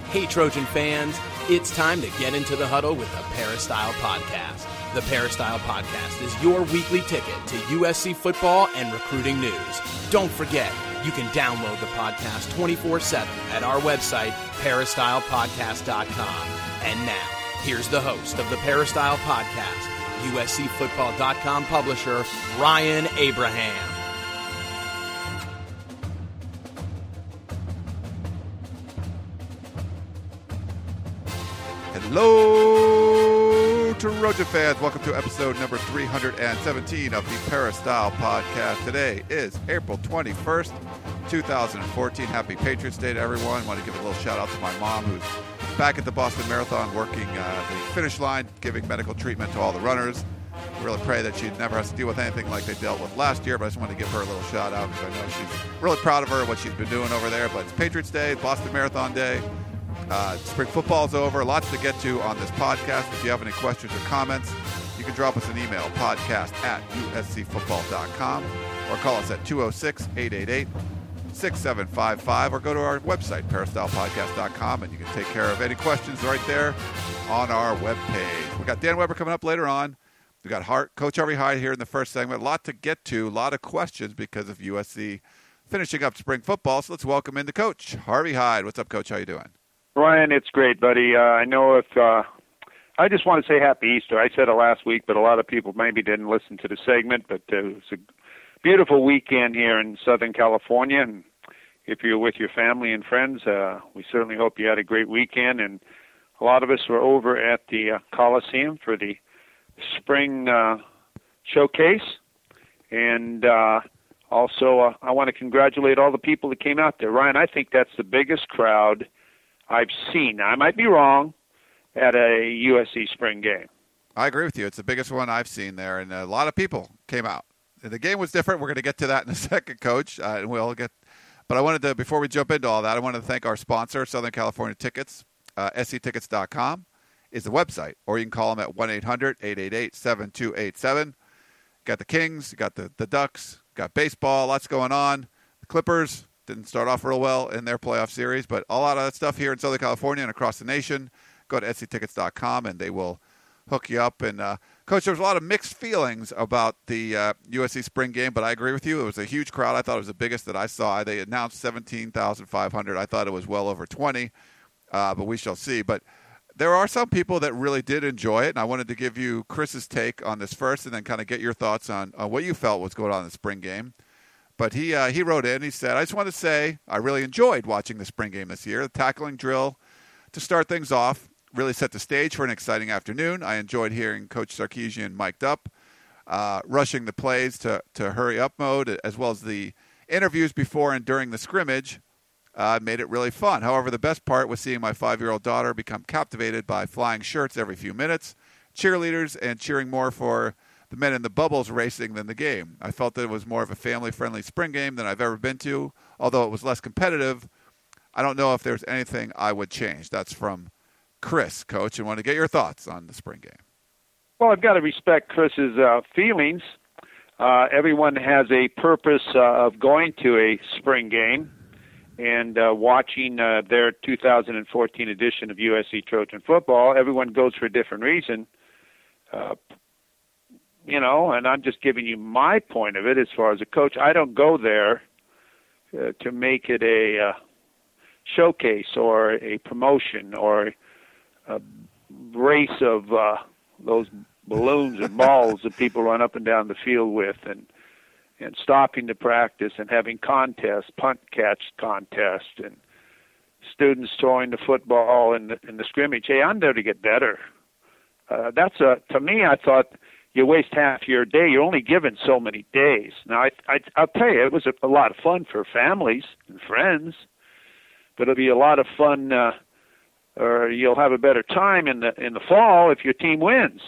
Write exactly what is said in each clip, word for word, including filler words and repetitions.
Hey Trojan fans, it's time to get into the huddle with the Peristyle Podcast. The Peristyle Podcast is your weekly ticket to U S C football and recruiting news. Don't forget, you can download the podcast twenty-four seven at our website, peristyle podcast dot com. And now, here's the host of the Peristyle Podcast, U S C football dot com publisher, Ryan Abraham. Hello, Trojan fans. Welcome to episode number three hundred seventeen of the Peristyle Podcast. Today is April twenty-first, two thousand fourteen. Happy Patriots Day to everyone. I want to give a little shout out to my mom, who's back at the Boston Marathon working uh, the finish line, giving medical treatment to all the runners. I really pray that she never has to deal with anything like they dealt with last year, but I just wanted to give her a little shout out because I know she's really proud of her, what she's been doing over there. But it's Patriots Day, Boston Marathon Day. Uh, spring football's over. Lots to get to on this podcast. If you have any questions or comments, you can drop us an email, podcast at U S C football dot com, or call us at two oh six, eight eight eight, six seven five five, or go to our website, peristyle podcast dot com, and you can take care of any questions right there on our webpage. We got Dan Weber coming up later on. We got Hart, Coach Harvey Hyde here in the first segment. A lot to get to, a lot of questions because of U S C finishing up spring football. So let's welcome in the Coach, Harvey Hyde. What's up, Coach? How you doing? Ryan, it's great, buddy. Uh, I know if uh, I just want to say Happy Easter. I said it last week, but a lot of people maybe didn't listen to the segment. But uh, it was a beautiful weekend here in Southern California, and if you're with your family and friends, uh, we certainly hope you had a great weekend. And a lot of us were over at the uh, Coliseum for the spring uh, showcase, and uh, also uh, I want to congratulate all the people that came out there. Ryan, I think that's the biggest crowd I've seen. Now, I might be wrong, at a U S C spring game. I agree with you. It's the biggest one I've seen there, and a lot of people came out. The game was different. We're going to get to that in a second, Coach. Uh, and we'll get. But I wanted to, before we jump into all that, I wanted to thank our sponsor, Southern California Tickets. Uh, S C tickets dot com is the website, or you can call them at one eight hundred, eight eight eight, seven two eight seven. Got the Kings, got the, the Ducks, got baseball, lots going on. The Clippers didn't start off real well in their playoff series, but a lot of that stuff here in Southern California and across the nation. Go to S C tickets dot com and they will hook you up. And, uh, Coach, there was a lot of mixed feelings about the uh, U S C spring game, but I agree with you. It was a huge crowd. I thought it was the biggest that I saw. They announced seventeen thousand five hundred. I thought it was well over twenty, uh, but we shall see. But there are some people that really did enjoy it, and I wanted to give you Chris's take on this first and then kind of get your thoughts on, on what you felt was going on in the spring game. But he uh, he wrote in, he said, I just want to say I really enjoyed watching the spring game this year. The tackling drill to start things off really set the stage for an exciting afternoon. I enjoyed hearing Coach Sarkisian mic'd up, uh, rushing the plays to, to hurry up mode, as well as the interviews before and during the scrimmage uh, made it really fun. However, the best part was seeing my five-year-old daughter become captivated by flying shirts every few minutes, cheerleaders, and cheering more for the men in the bubbles racing than the game. I felt that it was more of a family-friendly spring game than I've ever been to, although it was less competitive. I don't know if there's anything I would change. That's from Chris, Coach, and want to get your thoughts on the spring game. Well, I've got to respect Chris's uh, feelings. Uh, everyone has a purpose uh, of going to a spring game and uh, watching uh, their two thousand fourteen edition of U S C Trojan football. Everyone goes for a different reason. Uh, You know, and I'm just giving you my point of it as far as a coach. I don't go there uh, to make it a uh, showcase or a promotion or a race of uh, those balloons and balls that people run up and down the field with, and and stopping the practice and having contests, punt catch contests, and students throwing the football in the, in the scrimmage. Hey, I'm there to get better. Uh, that's a to me. I thought. You waste half your day. You're only given so many days. Now, I, I, I'll tell you, it was a, a lot of fun for families and friends, but it'll be a lot of fun, uh, or you'll have a better time in the in the fall if your team wins.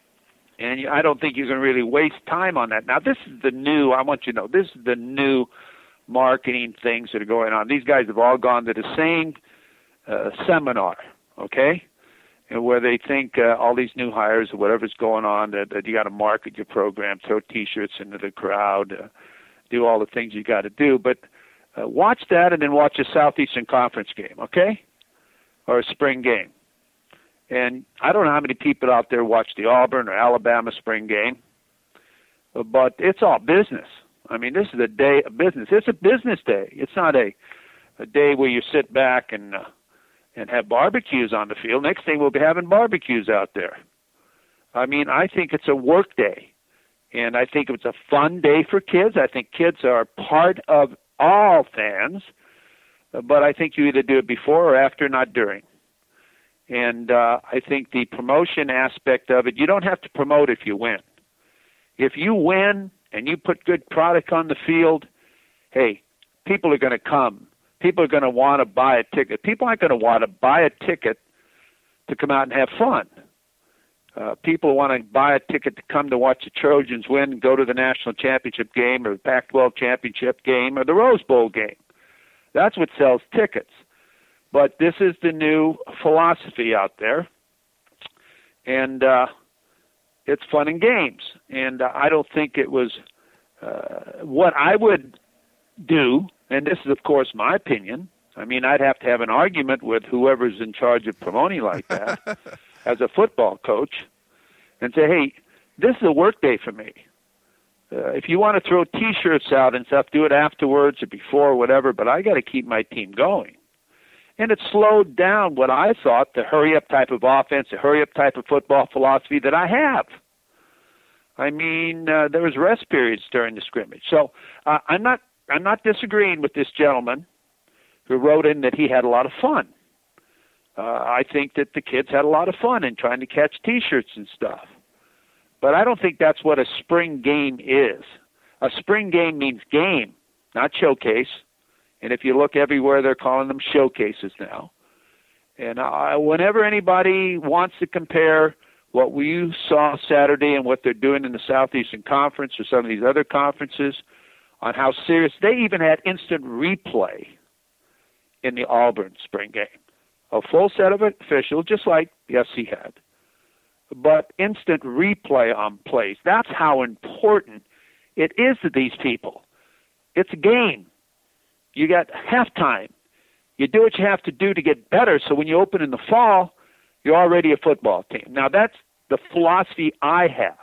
And you, I don't think you're going to really waste time on that. Now, this is the new. I want you to know this is the new marketing things that are going on. These guys have all gone to the same uh, seminar, okay? And where they think uh, all these new hires or whatever's going on, that, that you got to market your program, throw T-shirts into the crowd, uh, do all the things you got to do. But uh, watch that and then watch the Southeastern Conference game, okay? or a spring game. And I don't know how many people out there watch the Auburn or Alabama spring game, but it's all business. I mean, this is a day of business. It's a business day. It's not a, a day where you sit back and uh, and have barbecues on the field. Next thing we'll be having barbecues out there. I mean, I think it's a work day, and I think it's a fun day for kids. I think kids are part of all fans, but I think you either do it before or after, not during. And uh, I think the promotion aspect of it, you don't have to promote if you win. If you win and you put good product on the field, hey, people are going to come. People are going to want to buy a ticket. People aren't going to want to buy a ticket to come out and have fun. Uh, people want to buy a ticket to come to watch the Trojans win and go to the national championship game or the Pac twelve championship game or the Rose Bowl game. That's what sells tickets. But this is the new philosophy out there, and uh, it's fun and games. And uh, I don't think it was uh, what I would do, and this is, of course, my opinion. I mean, I'd have to have an argument with whoever's in charge of promoting like that as a football coach and say, hey, this is a work day for me. Uh, if you want to throw T-shirts out and stuff, do it afterwards or before or whatever, but I got to keep my team going. And it slowed down what I thought the hurry-up type of offense, the hurry-up type of football philosophy that I have. I mean, uh, there was rest periods during the scrimmage. So uh, I'm not I'm not disagreeing with this gentleman who wrote in that he had a lot of fun. Uh, I think that the kids had a lot of fun in trying to catch T-shirts and stuff. But I don't think that's what a spring game is. A spring game means game, not showcase. And if you look everywhere, they're calling them showcases now. And uh, whenever anybody wants to compare what we saw Saturday and what they're doing in the Southeastern Conference or some of these other conferences on how serious, they even had instant replay in the Auburn spring game. A full set of officials, just like the S C had. But instant replay on plays. That's how important it is to these people. It's a game. You got halftime. You do what you have to do to get better, so when you open in the fall, you're already a football team. Now, that's the philosophy I have.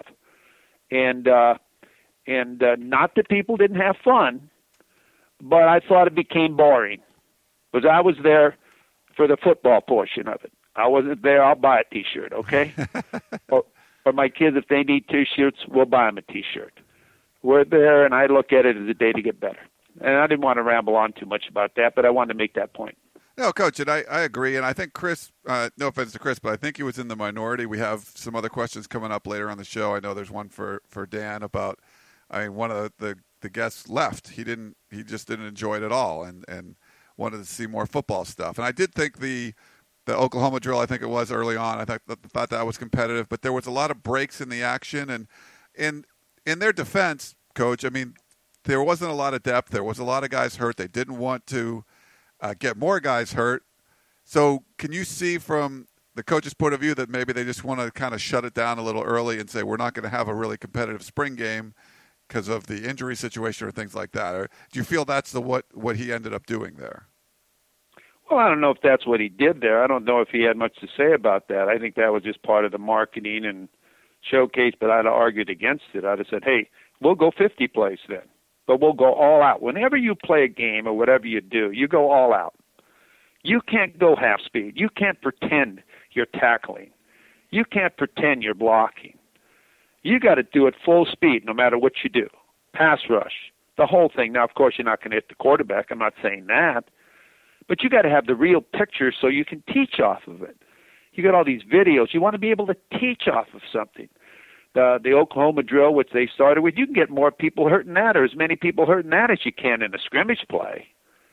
And uh, and uh, not that people didn't have fun, but I thought it became boring. Because I was there for the football portion of it. I wasn't there, I'll buy a T-shirt, okay? or, or my kids, if they need T-shirts, we'll buy them a T-shirt. We're there, and I look at it as a day to get better. And I didn't want to ramble on too much about that, but I wanted to make that point. No, Coach, and I, I agree. And I think Chris, uh, no offense to Chris, but I think he was in the minority. We have some other questions coming up later on the show. I know there's one for, for Dan about, I mean, one of the, the, the guests left. He didn't, he just didn't enjoy it at all and, and wanted to see more football stuff. And I did think the, the Oklahoma drill, I think it was early on, I thought, thought that was competitive, but there was a lot of breaks in the action. And in, in their defense, Coach, I mean, there wasn't a lot of depth. There was a lot of guys hurt. They didn't want to uh, get more guys hurt. So can you see from the coach's point of view that maybe they just want to kind of shut it down a little early and say we're not going to have a really competitive spring game because of the injury situation or things like that? Or do you feel that's the what, what he ended up doing there? Well, I don't know if that's what he did there. I don't know if he had much to say about that. I think that was just part of the marketing and showcase, but I'd have argued against it. I'd have said, hey, we'll go fifty plays then. But we'll go all out. Whenever you play a game or whatever you do, you go all out. You can't go half speed. You can't pretend you're tackling. You can't pretend you're blocking. You got to do it full speed no matter what you do. Pass rush, the whole thing. Now, of course, you're not going to hit the quarterback. I'm not saying that. But you got to have the real picture so you can teach off of it. You got all these videos. You want to be able to teach off of something. The, the Oklahoma drill, which they started with, you can get more people hurt in that or as many people hurt in that as you can in a scrimmage play.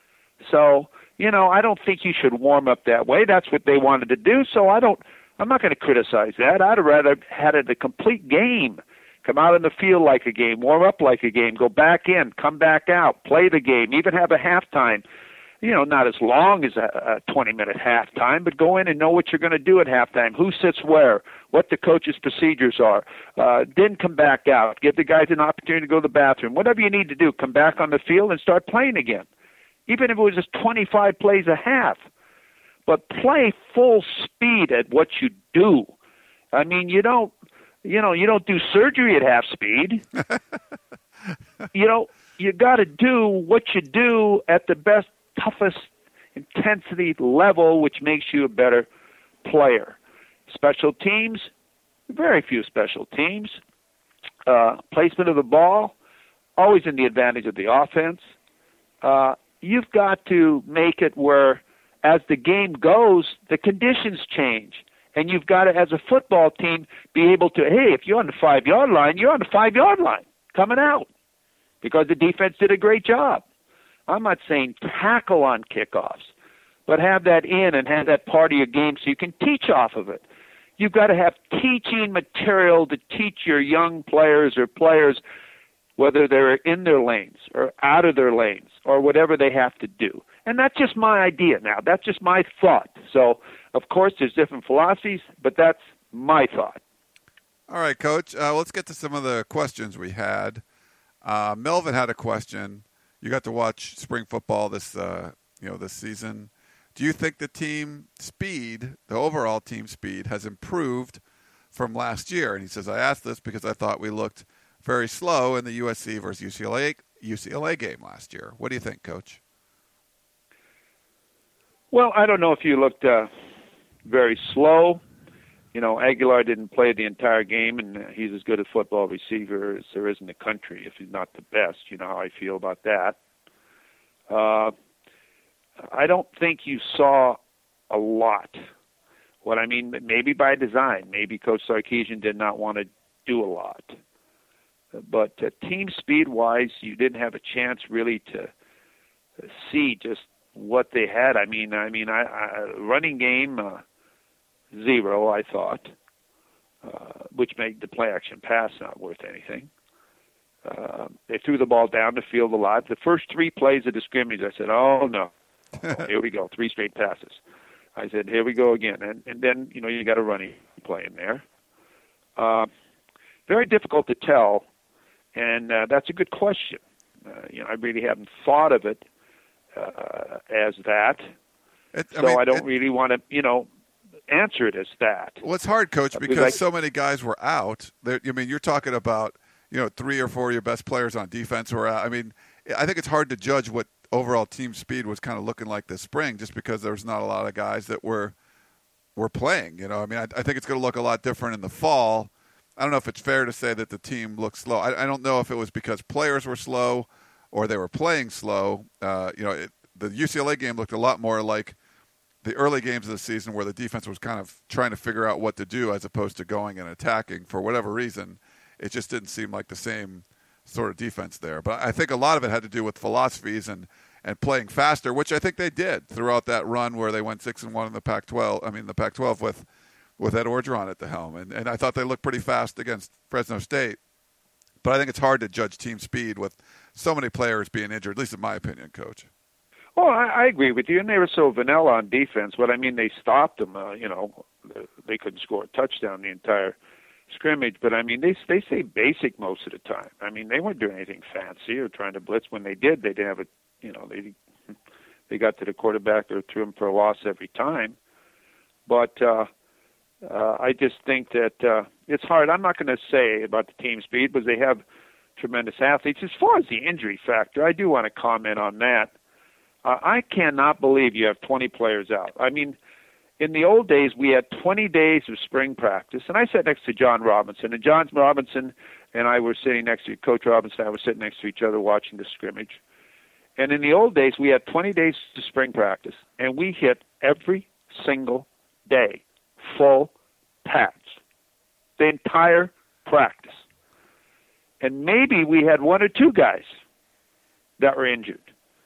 So, you know, I don't think you should warm up that way. That's what they wanted to do, so I don't, I'm not going to criticize that. I'd have rather had it a complete game. Come out in the field like a game, warm up like a game, go back in, come back out, play the game, even have a halftime. You know, not as long as a twenty-minute halftime, but go in and know what you're going to do at halftime, who sits where, what the coach's procedures are. Uh, then come back out. Give the guys an opportunity to go to the bathroom. Whatever you need to do, come back on the field and start playing again, even if it was just twenty-five plays a half. but play full speed at what you do. I mean, you don't, you know, you don't do surgery at half speed. You know, you got to do what you do at the best, toughest intensity level, which makes you a better player. Special teams, very few special teams. Uh, placement of the ball, always in the advantage of the offense. Uh, you've got to make it where, as the game goes, the conditions change. And you've got to, as a football team, be able to, hey, if you're on the five-yard line, you're on the five-yard line coming out because the defense did a great job. I'm not saying tackle on kickoffs, but have that in and have that part of your game so you can teach off of it. You've got to have teaching material to teach your young players or players, whether they're in their lanes or out of their lanes or whatever they have to do. And that's just my idea now. That's just my thought. So, of course, there's different philosophies, but that's my thought. All right, Coach. Uh, let's get to some of the questions we had. Uh, Melvin had a question. You got to watch spring football this, uh, you know, this season. Do you think the team speed, the overall team speed, has improved from last year? And he says, I asked this because I thought we looked very slow in the U S C versus U C L A U C L A game last year. What do you think, Coach? Well, I don't know if you looked uh, very slow. You know, Aguilar didn't play the entire game, and he's as good a football receiver as there is in the country, if he's not the best. You know how I feel about that. Uh, I don't think you saw a lot. What I mean, maybe by design, maybe Coach Sarkisian did not want to do a lot. But uh, team speed-wise, you didn't have a chance really to uh, see just what they had. I mean, I mean, I, I running game uh, zero, I thought, uh, which made the play-action pass not worth anything. Uh, they threw the ball down the field a lot. The first three plays of the scrimmage, I said, "Oh no, oh, here we go, three straight passes." I said, "Here we go again," and and then you know you got a running play in there. Uh, very difficult to tell. And uh, that's a good question. Uh, you know, I really haven't thought of it uh, as that, it, I so mean, I don't it, really want to, you know, answer it as that. Well, it's hard, Coach, because, because I, so many guys were out. There, I mean, you're talking about, you know, three or four of your best players on defense were out. I mean, I think it's hard to judge what overall team speed was kind of looking like this spring, just because there was not a lot of guys that were were playing. You know, I mean, I, I think it's going to look a lot different in the fall. I don't know if it's fair to say that the team looked slow. I, I don't know if it was because players were slow or they were playing slow. Uh, you know, it, the U C L A game looked a lot more like the early games of the season where the defense was kind of trying to figure out what to do as opposed to going and attacking for whatever reason. It just didn't seem like the same sort of defense there. But I think a lot of it had to do with philosophies and, and playing faster, which I think they did throughout that run where they went six and one in the Pac twelve. I mean, the Pac twelve with – with Ed Orgeron at the helm. And, and I thought they looked pretty fast against Fresno State. But I think it's hard to judge team speed with so many players being injured, at least in my opinion, Coach. Oh, I, I agree with you. And they were so vanilla on defense. But, I mean, they stopped them. Uh, you know, they couldn't score a touchdown the entire scrimmage. But, I mean, they they stay basic most of the time. I mean, they weren't doing anything fancy or trying to blitz. When they did, they didn't have a, you know, they they got to the quarterback or threw him for a loss every time. But, uh, Uh, I just think that uh, it's hard. I'm not going to say about the team speed because they have tremendous athletes. As far as the injury factor, I do want to comment on that. Uh, I cannot believe you have twenty players out. I mean, in the old days, we had twenty days of spring practice, and I sat next to John Robinson, and John Robinson and I were sitting next to Coach Robinson and I were sitting next to each other watching the scrimmage. And in the old days, we had twenty days of spring practice, and we hit every single day. Full pads, the entire practice. And maybe we had one or two guys that were injured.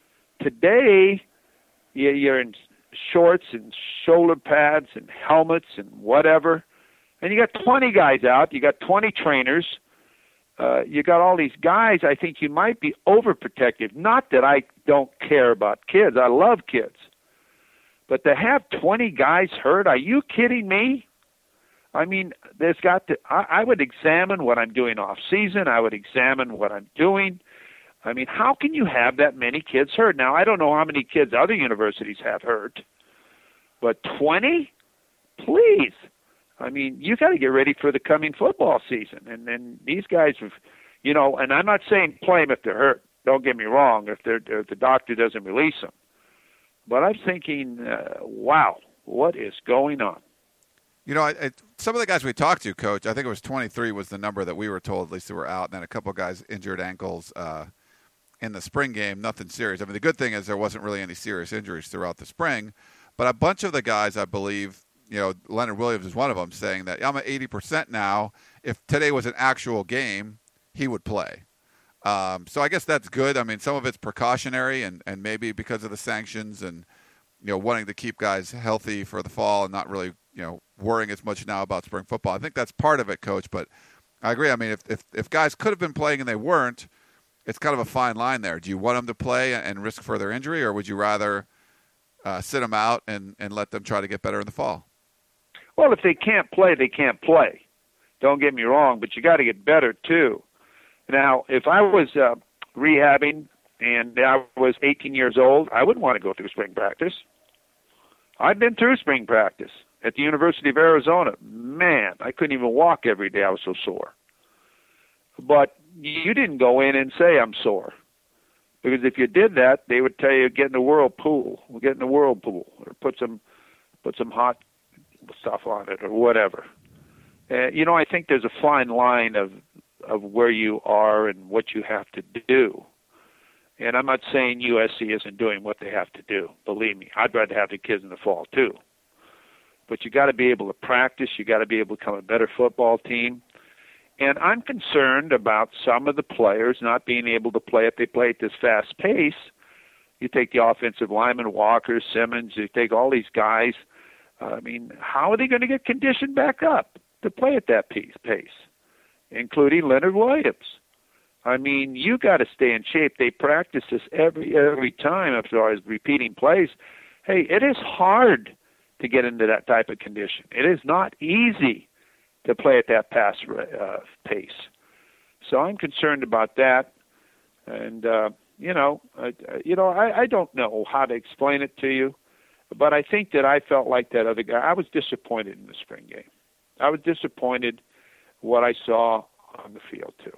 Today, you're in shorts and shoulder pads and helmets and whatever, and you got twenty guys out, you got twenty trainers, uh, you got all these guys. I think you might be overprotective. Not that I don't care about kids. I love kids. But to have twenty guys hurt, are you kidding me? I mean, there's got to, I, I would examine what I'm doing off season. I would examine what I'm doing. I mean, how can you have that many kids hurt? Now, I don't know how many kids other universities have hurt. But twenty? Please. I mean, you got to get ready for the coming football season. And then these guys have, you know, and I'm not saying play them if they're hurt. Don't get me wrong, if, they're, if the doctor doesn't release them. But I'm thinking, uh, wow, what is going on? You know, I, I, some of the guys we talked to, Coach, I think it was twenty-three was the number that we were told, at least they were out, and then a couple of guys injured ankles uh, in the spring game, nothing serious. I mean, the good thing is there wasn't really any serious injuries throughout the spring, but a bunch of the guys, I believe, you know, Leonard Williams is one of them, saying that I'm at eighty percent now. If today was an actual game, he would play. Um, so I guess that's good. I mean, some of it's precautionary and, and maybe because of the sanctions and, you know, wanting to keep guys healthy for the fall and not really, you know, worrying as much now about spring football. I think that's part of it, Coach, but I agree. I mean, if, if, if guys could have been playing and they weren't, it's kind of a fine line there. Do you want them to play and risk further injury, or would you rather uh, sit them out and, and let them try to get better in the fall? Well, if they can't play, they can't play. Don't get me wrong, but you got to get better too. Now, if I was uh, rehabbing and I was eighteen years old, I wouldn't want to go through spring practice. I've been through spring practice at the University of Arizona. Man, I couldn't even walk every day. I was so sore. But you didn't go in and say, I'm sore. Because if you did that, they would tell you, get in the whirlpool. We'll get in the whirlpool. Or put some put some hot stuff on it or whatever. Uh, you know, I think there's a fine line of, of where you are and what you have to do. And I'm not saying U S C isn't doing what they have to do. Believe me, I'd rather have the kids in the fall too. But you got to be able to practice. You got to be able to become a better football team. And I'm concerned about some of the players not being able to play if they play at this fast pace. You take the offensive lineman, Walker, Simmons, you take all these guys. Uh, I mean, how are they going to get conditioned back up to play at that pace, pace, including Leonard Williams? I mean, you got to stay in shape. They practice this every every time as far as repeating plays. Hey, it is hard to get into that type of condition. It is not easy to play at that pass uh, pace. So I'm concerned about that. And, uh, you know, uh, you know, I, I don't know how to explain it to you, but I think that I felt like that other guy. I was disappointed in the spring game. I was disappointed what I saw on the field, too.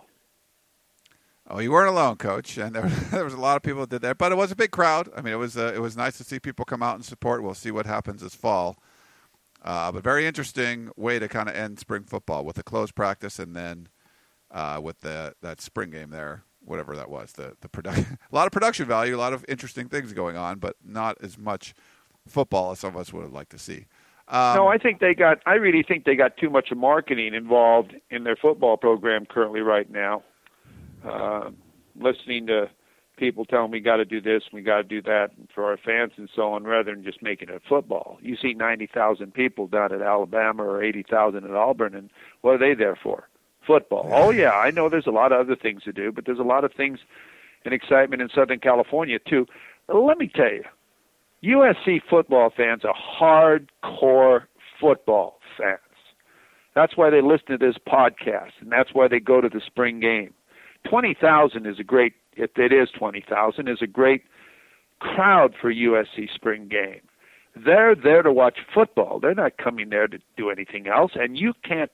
Oh, you weren't alone, Coach, and there was, there was a lot of people that did that, but it was a big crowd. I mean, it was uh, it was nice to see people come out and support. We'll see what happens this fall. Uh, but very interesting way to kind of end spring football with a closed practice and then uh, with the that spring game there, whatever that was. The the production, a lot of production value, a lot of interesting things going on, but not as much football as some of us would have liked to see. Um, no, I think they got. I really think they got too much marketing involved in their football program currently right now. Uh, listening to people telling we got to do this, we got to do that for our fans and so on, rather than just making it football. You see ninety thousand people down at Alabama or eighty thousand at Auburn, and what are they there for? Football. Oh, yeah, I know there's a lot of other things to do, but there's a lot of things and excitement in Southern California, too. Let me tell you, U S C football fans are hardcore football fans. That's why they listen to this podcast, and that's why they go to the spring game. twenty thousand is a great, if it is twenty thousand, is a great crowd for U S C spring game. They're there to watch football. They're not coming there to do anything else, and you can't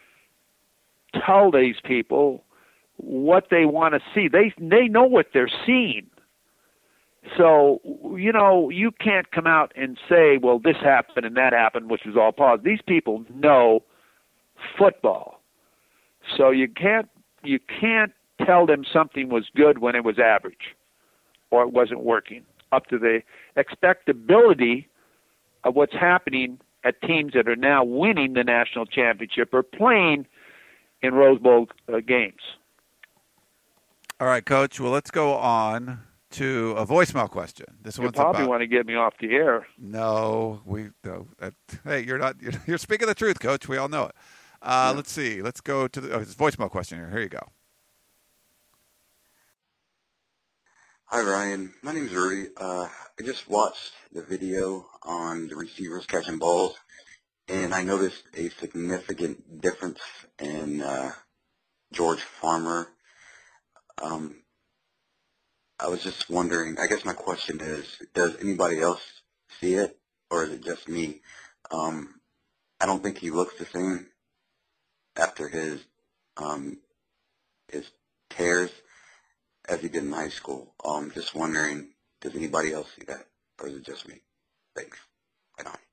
tell these people what they want to see. They they know what they're seeing. So, you know, you can't come out and say, well, this happened and that happened, which was all positive. These people know football. So you can't you can't tell them something was good when it was average or it wasn't working up to the expectability of what's happening at teams that are now winning the national championship or playing in Rose Bowl uh, games. All right, Coach. Well, let's go on to a voicemail question. This you one's probably about... want to get me off the air. No, we no. That, hey, you're not. You're, you're speaking the truth, Coach. We all know it. Uh, yeah. Let's see. Let's go to the oh, it's a voicemail question here. Here you go. Hi, Ryan. My name's Rudy. Uh, I just watched the video on the receivers catching balls, and I noticed a significant difference in uh, George Farmer. Um, I was just wondering, I guess my question is, does anybody else see it? or is it just me? Um, I don't think he looks the same after his um, his tears as he did in high school. Um, just wondering, does anybody else see that, or is it just me? Thanks. Right on.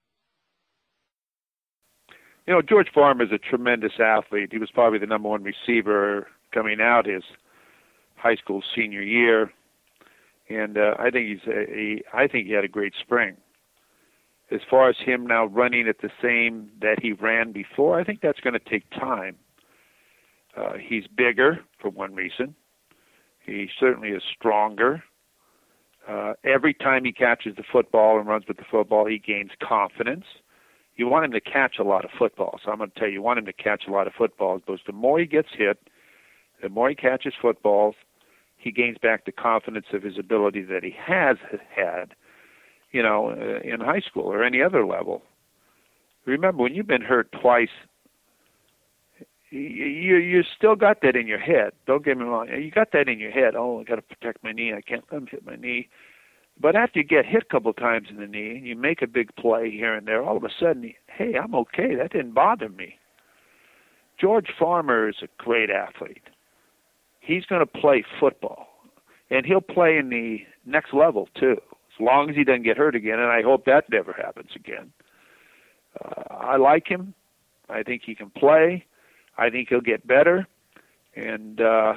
You know, George Farmer is a tremendous athlete. He was probably the number one receiver coming out his high school senior year, and uh, I think he's a, a, I think he had a great spring. As far as him now running at the same that he ran before, I think that's going to take time. Uh, he's bigger, for one reason. He certainly is stronger. Uh, every time he catches the football and runs with the football, he gains confidence. You want him to catch a lot of footballs. So I'm going to tell you, you want him to catch a lot of footballs, because the more he gets hit, the more he catches footballs, he gains back the confidence of his ability that he has had, you know, in high school or any other level. Remember, when you've been hurt twice, you you still got that in your head. Don't get me wrong. You got that in your head. Oh, I got to protect my knee. I can't let him hit my knee. But after you get hit a couple times in the knee and you make a big play here and there, all of a sudden, hey, I'm okay. That didn't bother me. George Farmer is a great athlete. He's going to play football, and he'll play in the next level too, as long as he doesn't get hurt again, and I hope that never happens again. Uh, I like him. I think he can play. I think he'll get better, and uh,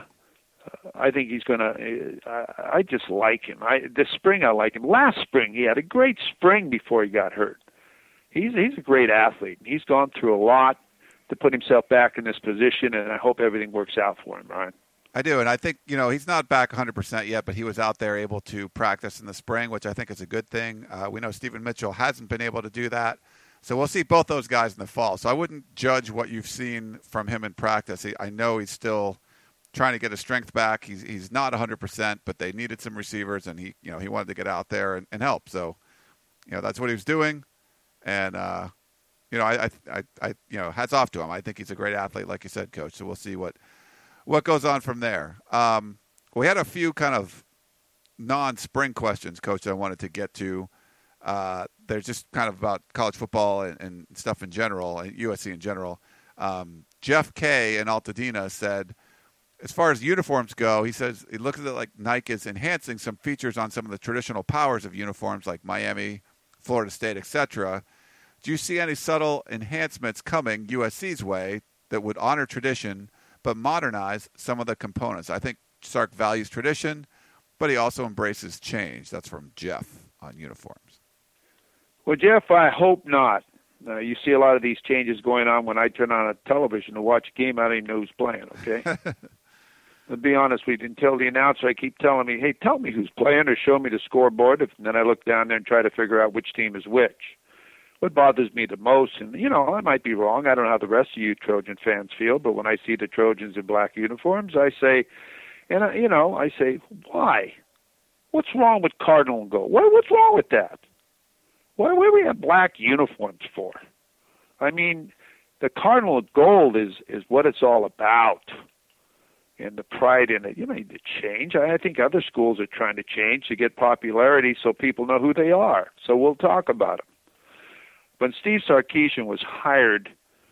I think he's going to uh, – I just like him. I, this spring I like him. Last spring he had a great spring before he got hurt. He's, he's a great athlete. He's gone through a lot to put himself back in this position, and I hope everything works out for him, Ryan. I do, and I think, you know, he's not back one hundred percent yet, but he was out there able to practice in the spring, which I think is a good thing. Uh, we know Stephen Mitchell hasn't been able to do that, so we'll see both those guys in the fall. So I wouldn't judge what you've seen from him in practice. He, I know he's still trying to get his strength back. He's he's not one hundred percent, but they needed some receivers, and he you know he wanted to get out there and, and help. So, you know, that's what he was doing, and uh, you know, I, I I you know, hats off to him. I think he's a great athlete, like you said, Coach. So we'll see what. What goes on from there? Um, we had a few kind of non-spring questions, Coach, that I wanted to get to. Uh, they're just kind of about college football and, and stuff in general, and U S C in general. Um, Jeff K. in Altadena said, as far as uniforms go, he says he looks at it like Nike is enhancing some features on some of the traditional powers of uniforms like Miami, Florida State, et cetera. Do you see any subtle enhancements coming U S C's way that would honor tradition but modernize some of the components? I think Sark values tradition, but he also embraces change. That's from Jeff on uniforms. Well, Jeff, I hope not. Uh, you see a lot of these changes going on when I turn on a television to watch a game. I don't even know who's playing, okay? To be honest with you, until the announcer, I keep telling me, hey, tell me who's playing or show me the scoreboard. And then I look down there and try to figure out which team is which. What bothers me the most, and, you know, I might be wrong. I don't know how the rest of you Trojan fans feel, but when I see the Trojans in black uniforms, I say, and, I, you know, I say, why? What's wrong with Cardinal and Gold? What, what's wrong with that? Why, what do we have black uniforms for? I mean, the Cardinal and Gold is, is what it's all about, and the pride in it. You don't need to change. I, I think other schools are trying to change to get popularity so people know who they are. So we'll talk about them. When Steve Sarkisian was hired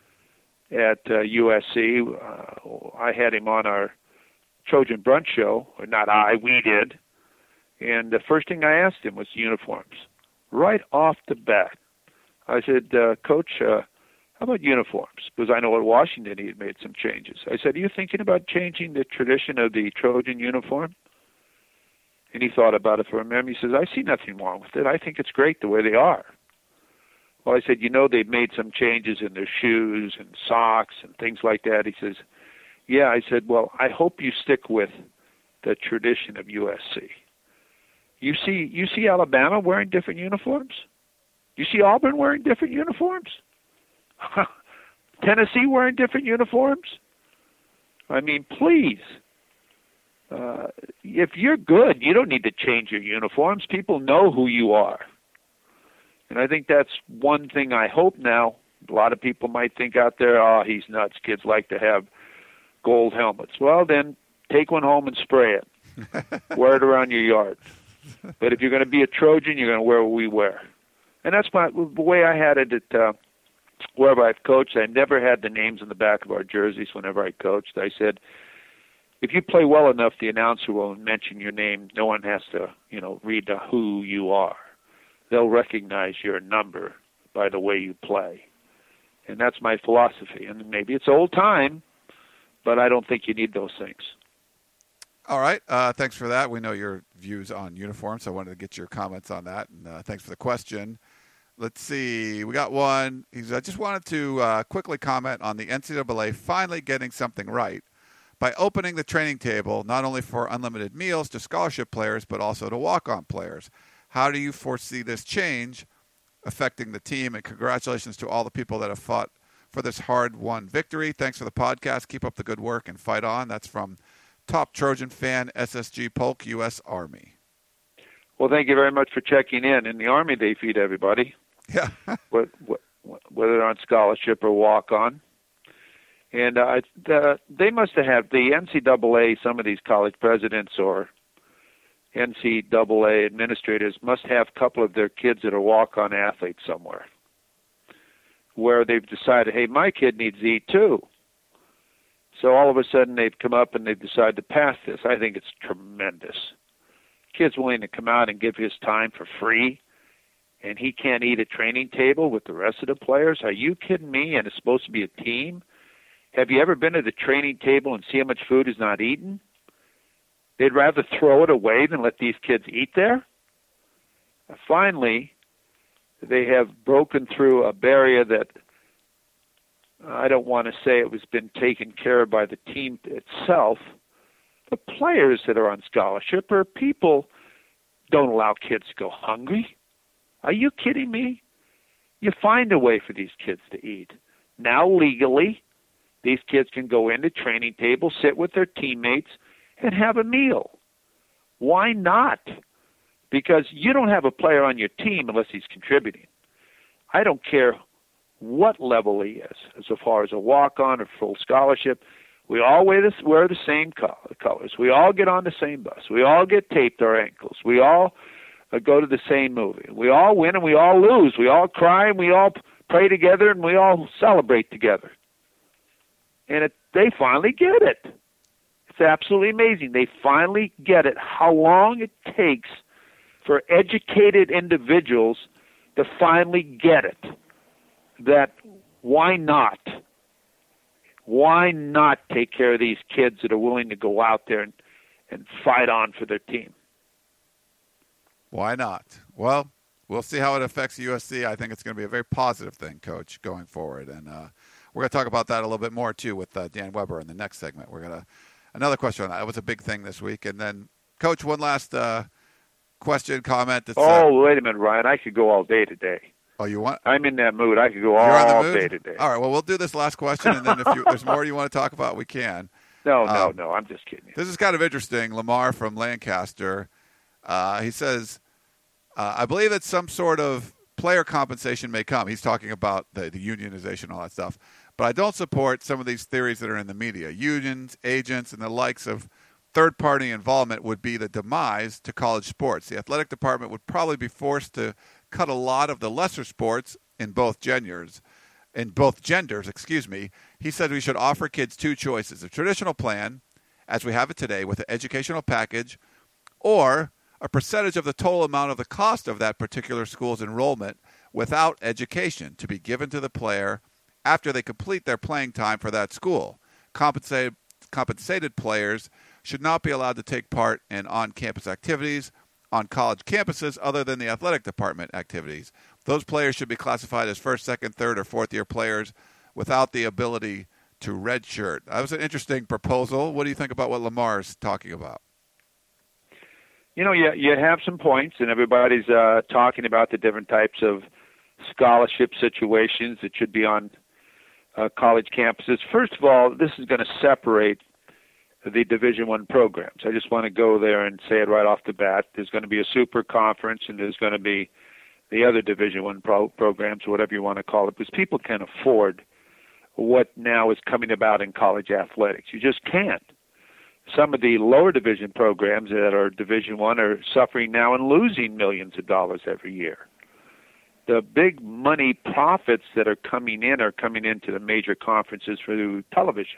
at uh, U S C, uh, I had him on our Trojan Brunch show, or not I, we did, and the first thing I asked him was uniforms. Right off the bat, I said, uh, Coach, uh, how about uniforms? Because I know at Washington he had made some changes. I said, are you thinking about changing the tradition of the Trojan uniform? And he thought about it for a minute. He says, I see nothing wrong with it. I think it's great the way they are. Well, I said, you know, they've made some changes in their shoes and socks and things like that. He says, yeah. I said, well, I hope you stick with the tradition of U S C. You see, you see Alabama wearing different uniforms? You see Auburn wearing different uniforms? Tennessee wearing different uniforms? I mean, please. Uh, if you're good, you don't need to change your uniforms. People know who you are. And I think that's one thing I hope now. A lot of people might think out there, oh, he's nuts. Kids like to have gold helmets. Well, then take one home and spray it. Wear it around your yard. But if you're going to be a Trojan, you're going to wear what we wear. And that's my, the way I had it at uh, wherever I've coached. I never had the names on the back of our jerseys whenever I coached. I said, if you play well enough, the announcer will mention your name. No one has to, you know, read the who you are. They'll recognize your number by the way you play. And that's my philosophy. And maybe it's old time, but I don't think you need those things. All right. Uh, thanks for that. We know your views on uniforms, so I wanted to get your comments on that. And uh, thanks for the question. Let's see. We got one. He's, I just wanted to uh, quickly comment on the N C double A finally getting something right by opening the training table not only for unlimited meals to scholarship players, but also to walk-on players. How do you foresee this change affecting the team? And congratulations to all the people that have fought for this hard-won victory. Thanks for the podcast. Keep up the good work and fight on. That's from top Trojan fan, S S G Polk, U S Army. Well, thank you very much for checking in. In the Army, they feed everybody, yeah, whether they're on scholarship or walk-on. And uh, the, they must have had the N C double A, some of these college presidents or N C double A administrators must have a couple of their kids that are walk-on athletes somewhere where they've decided, hey, my kid needs to eat too. So all of a sudden they've come up and they've decided to pass this. I think it's tremendous. Kid's willing to come out and give his time for free, and he can't eat at training table with the rest of the players? Are you kidding me? And it's supposed to be a team? Have you ever been to the training table and see how much food is not eaten? They'd rather throw it away than let these kids eat there? Finally, they have broken through a barrier that I don't want to say it was been taken care of by the team itself. The players that are on scholarship or people don't allow kids to go hungry. Are you kidding me? You find a way for these kids to eat. Now legally, these kids can go into training table, sit with their teammates, and have a meal. Why not? Because you don't have a player on your team unless he's contributing. I don't care what level he is, as far as a walk-on or full scholarship. We all wear, this, wear the same colors. We all get on the same bus. We all get taped our ankles. We all uh, go to the same movie. We all win and we all lose. We all cry and we all pray together and we all celebrate together. And it, they finally get it. It's absolutely amazing. They finally get it, how long it takes for educated individuals to finally get it. That why not? Why not take care of these kids that are willing to go out there and, and fight on for their team? Why not? Well, we'll see how it affects U S C. I think it's going to be a very positive thing, Coach, going forward. And uh, we're going to talk about that a little bit more, too, with uh, Dan Weber in the next segment. We're going to another question on that. It was a big thing this week. And then, Coach, one last uh, question, comment. That's, oh, uh, wait a minute, Ryan. I could go all day today. Oh, you want? I'm in that mood. I could go You're all on the mood? day today. All right. Well, we'll do this last question, and then if you, there's more you want to talk about, we can. No, no, um, no. I'm just kidding you. This is kind of interesting. Lamar from Lancaster, uh, he says, uh, I believe that some sort of player compensation may come. He's talking about the, the unionization and all that stuff. But I don't support some of these theories that are in the media. Unions, agents, and the likes of third-party involvement would be the demise to college sports. The athletic department would probably be forced to cut a lot of the lesser sports in both genders. In both genders, excuse me. He said we should offer kids two choices: a traditional plan, as we have it today, with an educational package, or a percentage of the total amount of the cost of that particular school's enrollment without education to be given to the player after they complete their playing time for that school. Compensated, compensated players should not be allowed to take part in on-campus activities on college campuses other than the athletic department activities. Those players should be classified as first, second, third, or fourth-year players without the ability to redshirt. That was an interesting proposal. What do you think about what Lamar's talking about? You know, you, you have some points, and everybody's uh, talking about the different types of scholarship situations that should be on uh, college campuses. First of all, this is going to separate the Division One programs. I just want to go there and say it right off the bat. There's going to be a super conference, and there's going to be the other Division One pro- programs, or whatever you want to call it, because people can afford what now is coming about in college athletics. You just can't. Some of the lower division programs that are Division One are suffering now and losing millions of dollars every year. the big money profits that are coming in are coming into the major conferences through television.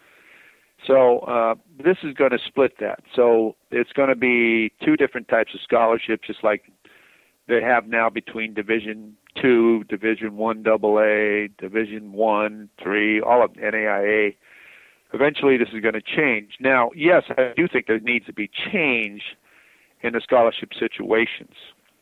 So uh, this is going to split that. So it's going to be two different types of scholarships, just like they have now between Division Two, Division One, Double A, Division One, Three, all of N A I A. Eventually, this is going to change. Now, yes, I do think there needs to be change in the scholarship situations.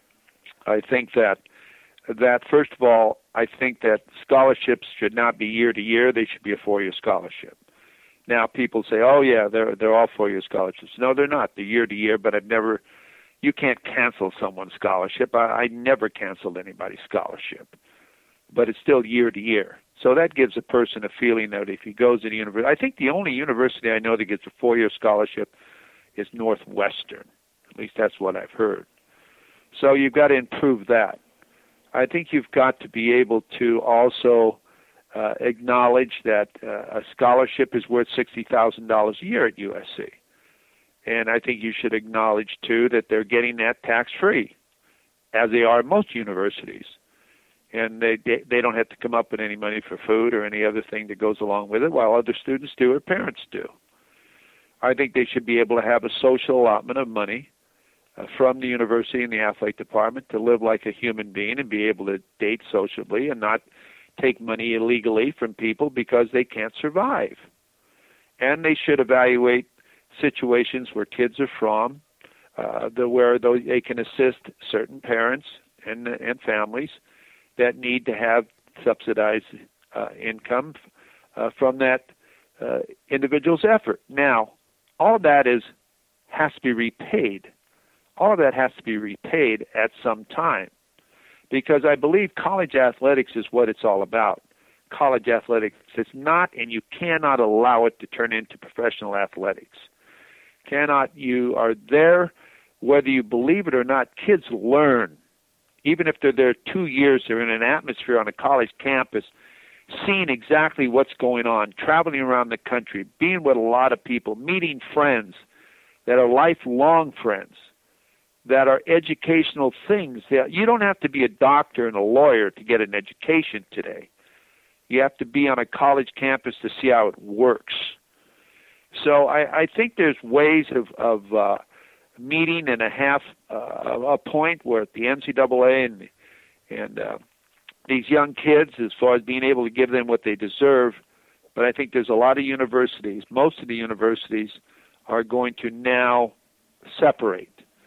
I think that that first of all, I think that scholarships should not be year to year; they should be a four-year scholarship. Now, people say, "Oh, yeah, they're they're all four-year scholarships." No, they're not. They're year to year. But I've never, you can't cancel someone's scholarship. I, I never canceled anybody's scholarship, but it's still year to year. So that gives a person a feeling that if he goes to the university, I think the only university I know that gets a four-year scholarship is Northwestern. At least that's what I've heard. So you've got to improve that. I think you've got to be able to also uh, acknowledge that uh, a scholarship is worth sixty thousand dollars a year at U S C. And I think you should acknowledge, too, that they're getting that tax-free, as they are at most universities. And they, they they don't have to come up with any money for food or any other thing that goes along with it, while other students do or parents do. I think they should be able to have a social allotment of money uh, from the university and the athletic department to live like a human being and be able to date sociably and not take money illegally from people because they can't survive. And they should evaluate situations where kids are from, uh, the, where they can assist certain parents and, and families that need to have subsidized uh, income uh, from that uh, individual's effort. Now, all of that is has to be repaid. All of that has to be repaid at some time, because I believe college athletics is what it's all about. College athletics is not, and you cannot allow it to turn into professional athletics. Cannot, you are there, whether you believe it or not, kids learn. Even if they're there two years, they're in an atmosphere on a college campus, seeing exactly what's going on, traveling around the country, being with a lot of people, meeting friends that are lifelong friends, that are educational things. You don't have to be a doctor and a lawyer to get an education today. You have to be on a college campus to see how it works. So I, I think there's ways of, of uh, meeting and a half uh, a point where the N C double A and and uh, these young kids, as far as being able to give them what they deserve. But I think there's a lot of universities, most of the universities are going to now separate.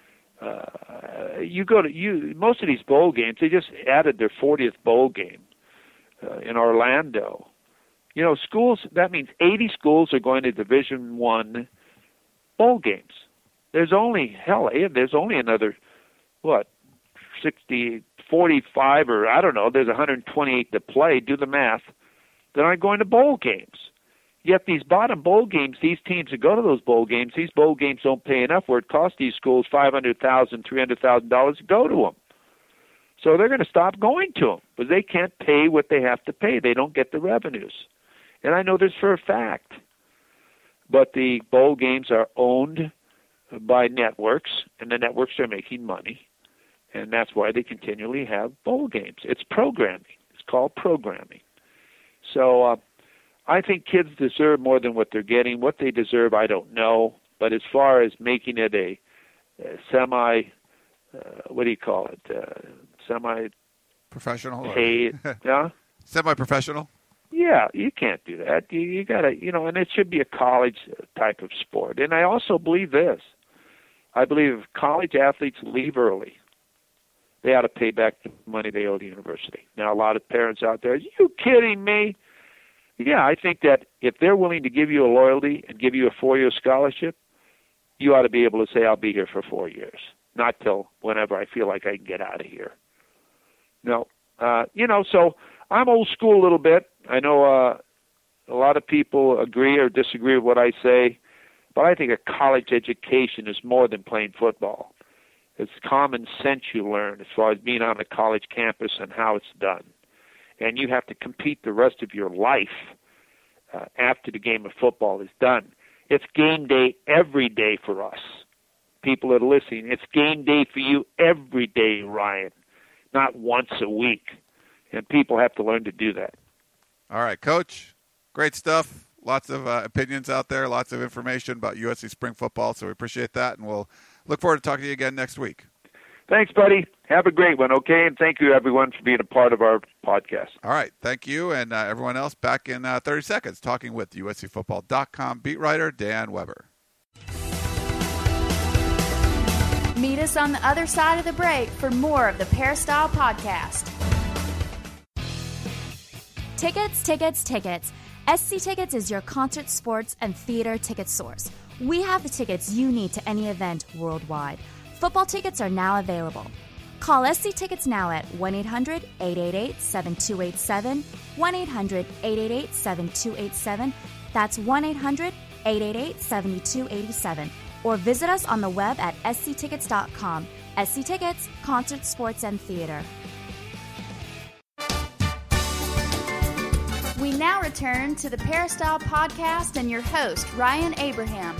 Uh, you go to you most of these bowl games, they just added their fortieth bowl game uh, in Orlando. You know, schools, that means eighty schools are going to Division One bowl games. There's only, hell, there's only another, what, sixty, forty-five, or I don't know, there's one hundred twenty-eight to play, do the math, that aren't going to bowl games. Yet these bottom bowl games, these teams that go to those bowl games, these bowl games don't pay enough where it costs these schools five hundred thousand dollars, three hundred thousand dollars to go to them. So they're going to stop going to them because they can't pay what they have to pay. They don't get the revenues. And I know this for a fact. But the bowl games are owned by networks, and the networks are making money. And that's why they continually have bowl games. It's programming. It's called programming. So uh, I think kids deserve more than what they're getting. What they deserve, I don't know. But as far as making it a, a semi, uh, what do you call it, uh, semi professional, paid, yeah, semi-professional. Yeah, you can't do that. You, you got to, you know, and it should be a college type of sport. And I also believe this. I believe if college athletes leave early, they ought to pay back the money they owe the university. Now, a lot of parents out there, are you kidding me? Yeah, I think that if they're willing to give you a loyalty and give you a four-year scholarship, you ought to be able to say, I'll be here for four years, not till whenever I feel like I can get out of here. No, uh, you know, so I'm old school a little bit. I know uh, a lot of people agree or disagree with what I say, but I think a college education is more than playing football. It's common sense you learn as far as being on a college campus and how it's done. And you have to compete the rest of your life uh, after the game of football is done. It's game day every day for us. People that are listening, it's game day for you every day, Ryan, not once a week. And people have to learn to do that. All right, Coach, great stuff. Lots of uh, opinions out there, lots of information about U S C spring football, so we appreciate that, and we'll look forward to talking to you again next week. Thanks, buddy. Have a great one, okay? And thank you, everyone, for being a part of our podcast. All right, thank you, and uh, everyone else, back in uh, thirty seconds, talking with U S C football dot com beat writer Dan Weber. Meet us on the other side of the break for more of the Peristyle Podcast. Tickets, tickets, tickets. S C Tickets is your concert, sports, and theater ticket source. We have the tickets you need to any event worldwide. Football tickets are now available. Call S C Tickets now at one eight hundred eight eight eight seven two eight seven, one eight hundred eight eight eight seven two eight seven. That's one eight hundred eight eight eight seven two eight seven. Or visit us on the web at s c tickets dot com. S C Tickets, concert, sports, and theater. We now return to the Peristyle Podcast and your host, Ryan Abraham.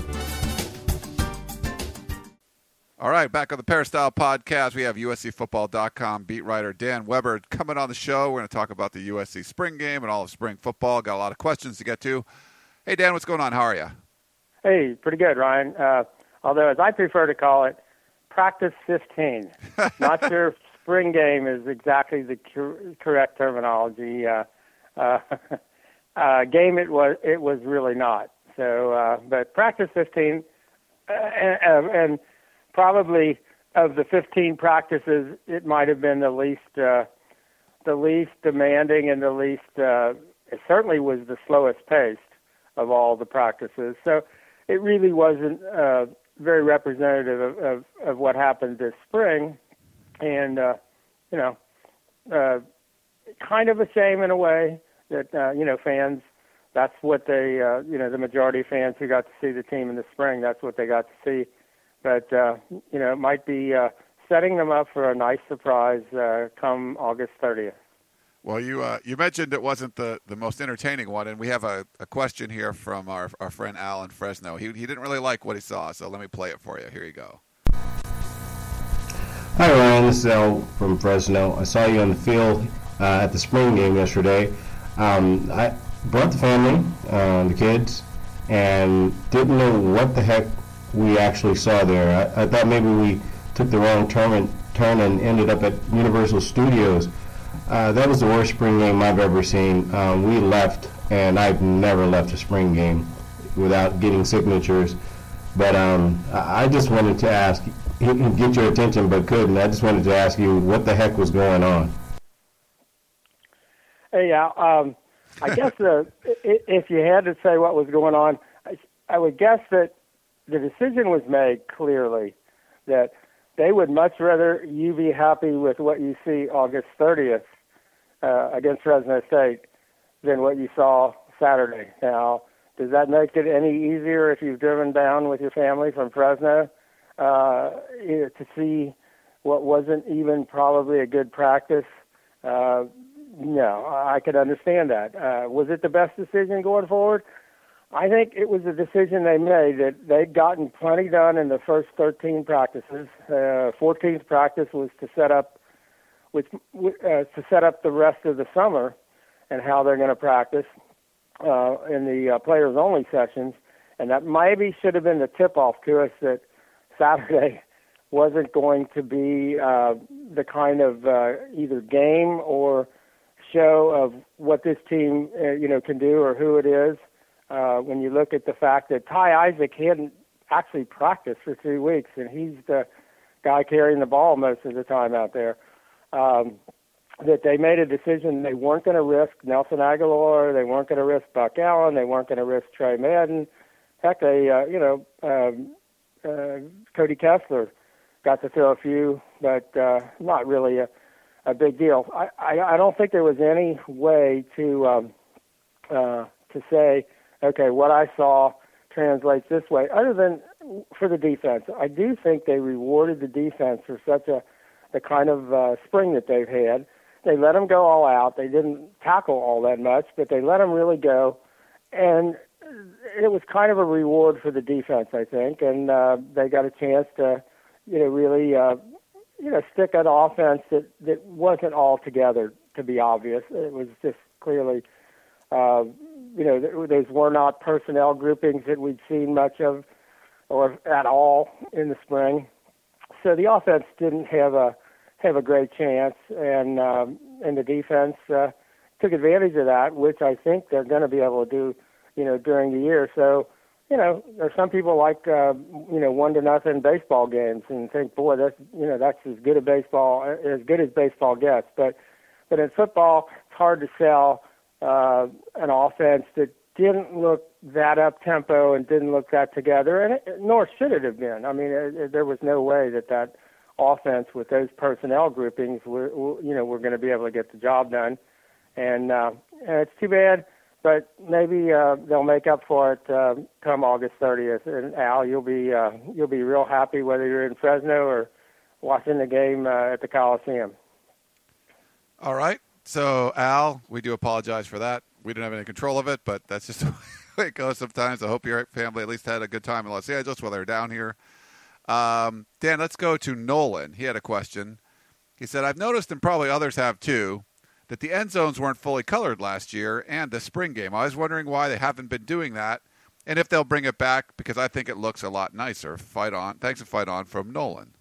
All right, back on the Peristyle Podcast, we have U S C football dot com beat writer Dan Weber coming on the show. We're going to talk about the U S C spring game and all of spring football. Got a lot of questions to get to. Hey, Dan, what's going on? How are you? Hey, pretty good, Ryan. Uh, although, as I prefer to call it, practice fifteen. Not sure if spring game is exactly the cor- correct terminology. Uh, uh, uh, game it was it was really not. So, uh, but practice fifteen, uh, and, and probably of the fifteen practices, it might have been the least uh, the least demanding and the least. Uh, it certainly was the slowest paced of all the practices. So it really wasn't uh, very representative of, of, of what happened this spring. And, uh, you know, uh, kind of a shame in a way that, uh, you know, fans, that's what they, uh, you know, the majority of fans who got to see the team in the spring, that's what they got to see. But, uh, you know, it might be uh, setting them up for a nice surprise uh, come August thirtieth. Well, you uh, you mentioned it wasn't the, the most entertaining one, and we have a, a question here from our our friend Al in Fresno. He he didn't really like what he saw, so let me play it for you. Here you go. Hi, Ryan. This is Al from Fresno. I saw you on the field uh, at the spring game yesterday. Um, I brought the family, uh, the kids, and didn't know what the heck we actually saw there. I, I thought maybe we took the wrong turn and, turn and ended up at Universal Studios. Uh, that was the worst spring game I've ever seen. Um, we left, and I've never left a spring game without getting signatures. But um, I just wanted to ask, get your attention, but couldn't. I just wanted to ask you what the heck was going on. Hey, Al, um, I guess uh, if you had to say what was going on, I, I would guess that the decision was made clearly that they would much rather you be happy with what you see August thirtieth uh, against Fresno State than what you saw Saturday. Now, does that make it any easier if you've driven down with your family from Fresno uh, you know, to see what wasn't even probably a good practice? Uh, no, I could understand that. Uh, was it the best decision going forward? I think it was a decision they made that they'd gotten plenty done in the first thirteen practices. Uh, fourteenth practice was to set up, which uh, to set up the rest of the summer and how they're going to practice uh, in the uh, players-only sessions, and that maybe should have been the tip-off to us that Saturday wasn't going to be uh, the kind of uh, either game or show of what this team uh, you know can do or who it is. Uh, when you look at the fact that Ty Isaac hadn't actually practiced for three weeks, and he's the guy carrying the ball most of the time out there, um, that they made a decision they weren't going to risk Nelson Aguilar, they weren't going to risk Buck Allen, they weren't going to risk Trey Madden. Heck, they, uh, you know, um, uh, Cody Kessler got to throw a few, but uh, not really a, a big deal. I, I, I don't think there was any way to um, uh, to say, okay, what I saw translates this way, other than for the defense. I do think they rewarded the defense for such a the kind of uh, spring that they've had. They let them go all out. They didn't tackle all that much, but they let them really go. And it was kind of a reward for the defense, I think, and uh, they got a chance to, you know, really uh, you know, stick an offense that, that wasn't all together, to be obvious. It was just clearly, uh, you know, those were not personnel groupings that we'd seen much of or at all in the spring. So the offense didn't have a have a great chance, and um, and the defense uh, took advantage of that, which I think they're going to be able to do, you know, during the year. So, you know, there's some people like, uh, you know, one to nothing baseball games and think, boy, that's, you know, that's as good a baseball, as good as baseball gets. But, but in football, it's hard to sell uh, an offense that didn't look that up tempo and didn't look that together, and it, nor should it have been. I mean, it, it, there was no way that that offense with those personnel groupings were, you know, were going to be able to get the job done. And, uh, and it's too bad, but maybe uh, they'll make up for it uh, come August thirtieth. And Al, you'll be uh, you'll be real happy whether you're in Fresno or watching the game uh, at the Coliseum. All right. So, Al, we do apologize for that. We didn't have any control of it, but that's just the way it goes sometimes. I hope your family at least had a good time in Los Angeles while they were down here. Um, Dan, let's go to Nolan. He had a question. He said, I've noticed, and probably others have too, that the end zones weren't fully colored last year and the spring game. I was wondering why they haven't been doing that and if they'll bring it back, because I think it looks a lot nicer. Fight on. Thanks for Fight On from Nolan.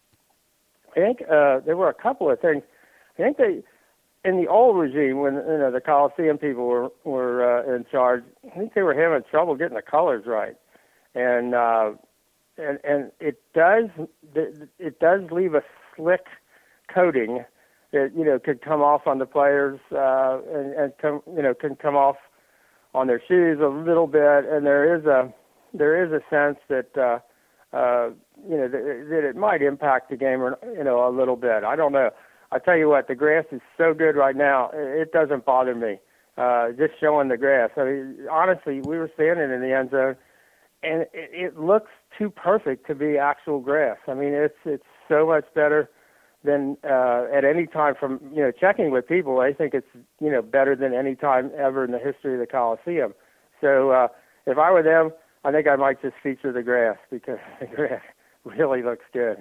I think uh, there were a couple of things. I think they, in the old regime, when you know the Coliseum people were were uh, in charge, I think they were having trouble getting the colors right, and uh, and and it does it does leave a slick coating that you know could come off on the players uh, and, and come you know can come off on their shoes a little bit, and there is a there is a sense that uh, uh, you know that, that it might impact the game or you know a little bit. I don't know. I tell you what, the grass is so good right now, it doesn't bother me, uh, just showing the grass. I mean, honestly, we were standing in the end zone, and it, it looks too perfect to be actual grass. I mean, it's it's so much better than uh, at any time from, you know, checking with people. I think it's, you know, better than any time ever in the history of the Coliseum. So uh, if I were them, I think I might just feature the grass because the grass really looks good.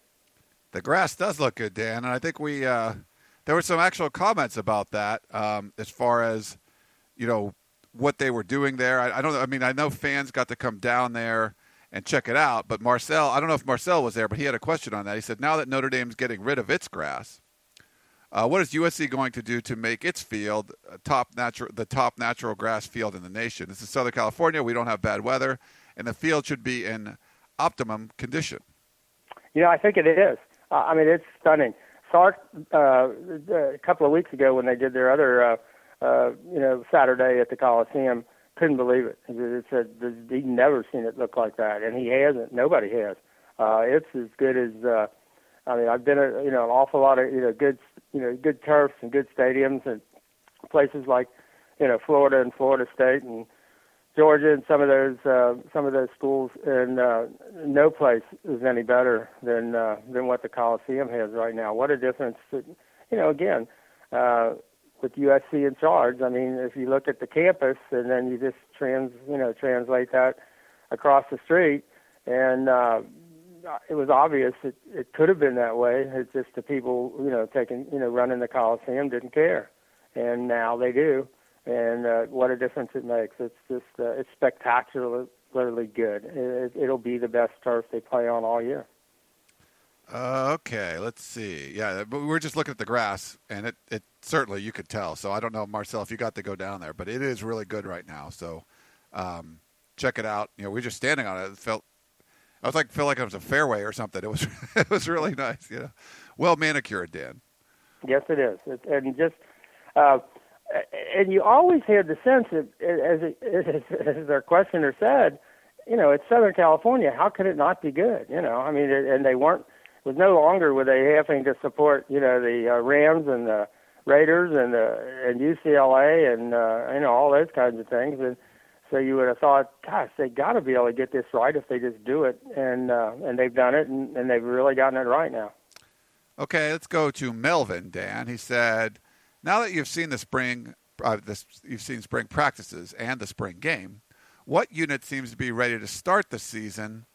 The grass does look good, Dan, and I think we uh, there were some actual comments about that um, as far as, you know, what they were doing there. I, I don't. I mean, I know fans got to come down there and check it out, but Marcel, I don't know if Marcel was there, but he had a question on that. He said, now that Notre Dame's getting rid of its grass, uh, what is U S C going to do to make its field a top natural, the top natural grass field in the nation? This is Southern California. We don't have bad weather, and the field should be in optimum condition. You know, I think it is. Uh, I mean, it's stunning. Sark, uh, a couple of weeks ago when they did their other, uh, uh, you know, Saturday at the Coliseum, couldn't believe it. It said he'd never seen it look like that, and he hasn't. Nobody has. Uh, it's as good as. Uh, I mean, I've been at you know an awful lot of you know good you know good turfs and good stadiums and places like you know Florida and Florida State and Georgia and some of those uh, some of those schools, and uh, no place is any better than uh, than what the Coliseum has right now. What a difference! That, you know, again, uh, with U S C in charge. I mean, if you look at the campus and then you just trans you know translate that across the street, and uh, it was obvious it, it could have been that way. It's just the people you know taking you know running the Coliseum didn't care, and now they do. And uh, what a difference it makes. It's just, uh, it's spectacularly good. It, it'll be the best turf they play on all year. Uh, okay, let's see. Yeah, but we were just looking at the grass, and it, it certainly, you could tell. So I don't know, Marcel, if you got to go down there, but it is really good right now. So um, check it out. You know, we were just standing on it. It felt, I was like, feel like it was a fairway or something. It was, it was really nice. You know, well manicured, Dan. Yes, it is. It, and just, uh, and you always had the sense that, as, it, as our questioner said, you know, it's Southern California. How could it not be good? You know, I mean, and they weren't. It was no longer were they having to support, you know, the uh, Rams and the Raiders and the and U C L A and uh, you know all those kinds of things. And so you would have thought, gosh, they got to be able to get this right if they just do it. And uh, and they've done it, and, and they've really gotten it right now. Okay, let's go to Melvin. Dan, he said, now that you've seen the spring, uh, this, you've seen spring practices and the spring game, what unit seems to be ready to start the season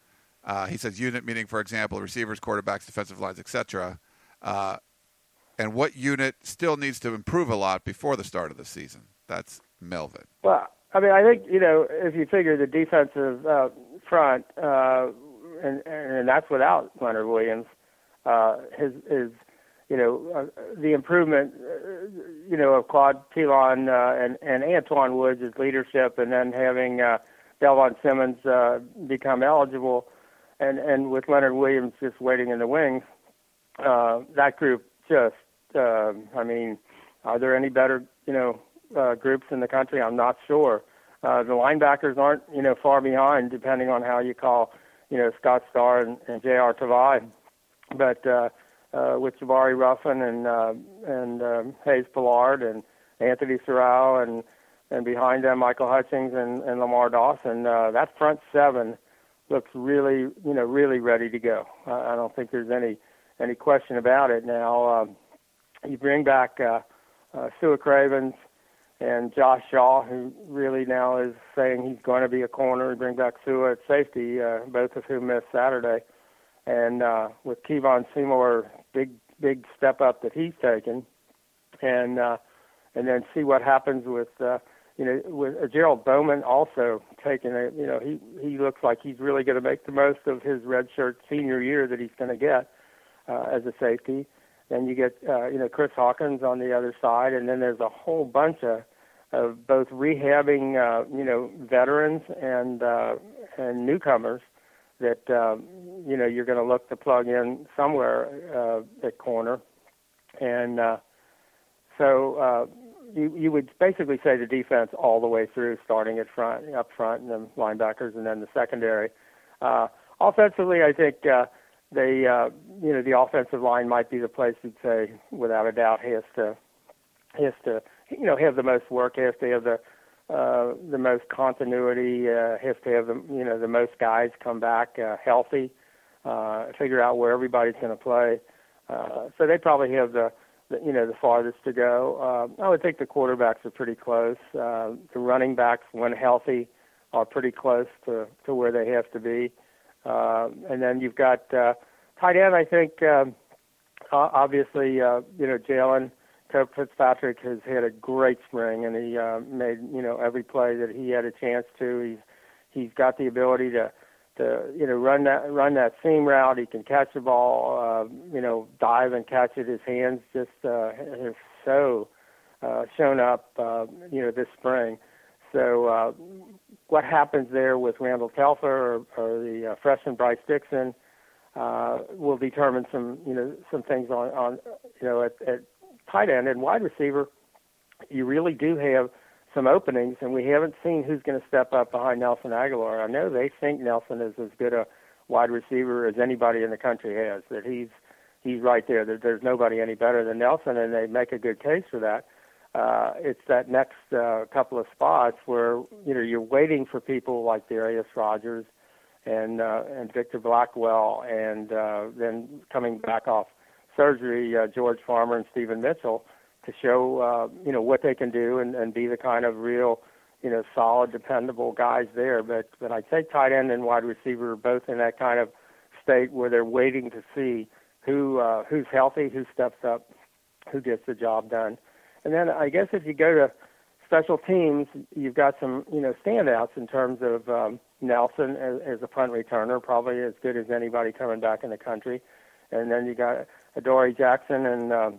Uh, he says unit meaning, for example, receivers, quarterbacks, defensive lines, et cetera. Uh, and what unit still needs to improve a lot before the start of the season? That's Melvin. Well, I mean, I think, you know, if you figure the defensive uh, front, uh, and, and that's without Leonard Williams, uh, his, his, you know, uh, the improvement, uh, you know, of Claude Pilon uh, and, and Antoine Woods' leadership, and then having uh, Delvon Simmons uh, become eligible, and, and with Leonard Williams just waiting in the wings, uh, that group just, uh, I mean, are there any better, you know, uh, groups in the country? I'm not sure. Uh, the linebackers aren't, you know, far behind, depending on how you call, you know, Scott Starr and, and J R. Tavai. But uh, uh, with Jabari Ruffin and uh, and um, Hayes Pillard and Anthony Sorrell and and behind them Michael Hutchings and, and Lamar Dawson, uh, that front seven looks really, you know, really ready to go. Uh, I don't think there's any any question about it. Now um, you bring back uh, uh, Stuart Cravens and Josh Shaw, who really now is saying he's going to be a corner. You bring back Sua at safety, uh, both of whom missed Saturday. And uh, with Kevon Seymour, big big step up that he's taken, and uh, and then see what happens with uh, you know with uh, Gerald Bowman also taking a you know he he looks like he's really going to make the most of his redshirt senior year that he's going to get uh, as a safety. Then you get uh, you know Chris Hawkins on the other side, and then there's a whole bunch of of both rehabbing uh, you know veterans and uh, and newcomers that um, you know you're going to look to plug in somewhere uh, at corner, and uh, so uh, you you would basically say the defense all the way through, starting at front, up front, and then linebackers, and then the secondary. Uh, offensively, I think uh, they uh, you know the offensive line might be the place you'd say without a doubt has to has to you know have the most work, has to have the Uh, the most continuity, uh, has to have the you know the most guys come back uh, healthy, uh, figure out where everybody's going to play. Uh, so they probably have the, the you know the farthest to go. Uh, I would think the quarterbacks are pretty close. Uh, the running backs, when healthy, are pretty close to, to where they have to be. Uh, and then you've got uh, tight end. I think um, obviously uh, you know Jalen Cope Fitzpatrick has had a great spring, and he uh, made you know every play that he had a chance to. He's he's got the ability to to you know run that run that seam route. He can catch the ball, uh, you know, dive and catch it. His hands just uh, have so uh, shown up, uh, you know, this spring. So uh, what happens there with Randall Telfer or, or the uh, freshman Bryce Dixon uh, will determine some you know some things on on you know at, at tight end and wide receiver. You really do have some openings, and we haven't seen who's going to step up behind Nelson Aguilar. I know they think Nelson is as good a wide receiver as anybody in the country has, that he's he's right there, that there's nobody any better than Nelson, and they make a good case for that. Uh, it's that next uh, couple of spots where, you know, you're waiting for people like Darius Rogers and uh, and Victor Blackwell, and uh, then coming back off surgery, uh, George Farmer and Stephen Mitchell, to show, uh, you know, what they can do and, and be the kind of real, you know, solid, dependable guys there. But but I'd say tight end and wide receiver are both in that kind of state where they're waiting to see who uh, who's healthy, who steps up, who gets the job done. And then I guess if you go to special teams, you've got some, you know, standouts in terms of um, Nelson as, as a punt returner, probably as good as anybody coming back in the country. And then you got Adoree Jackson and um,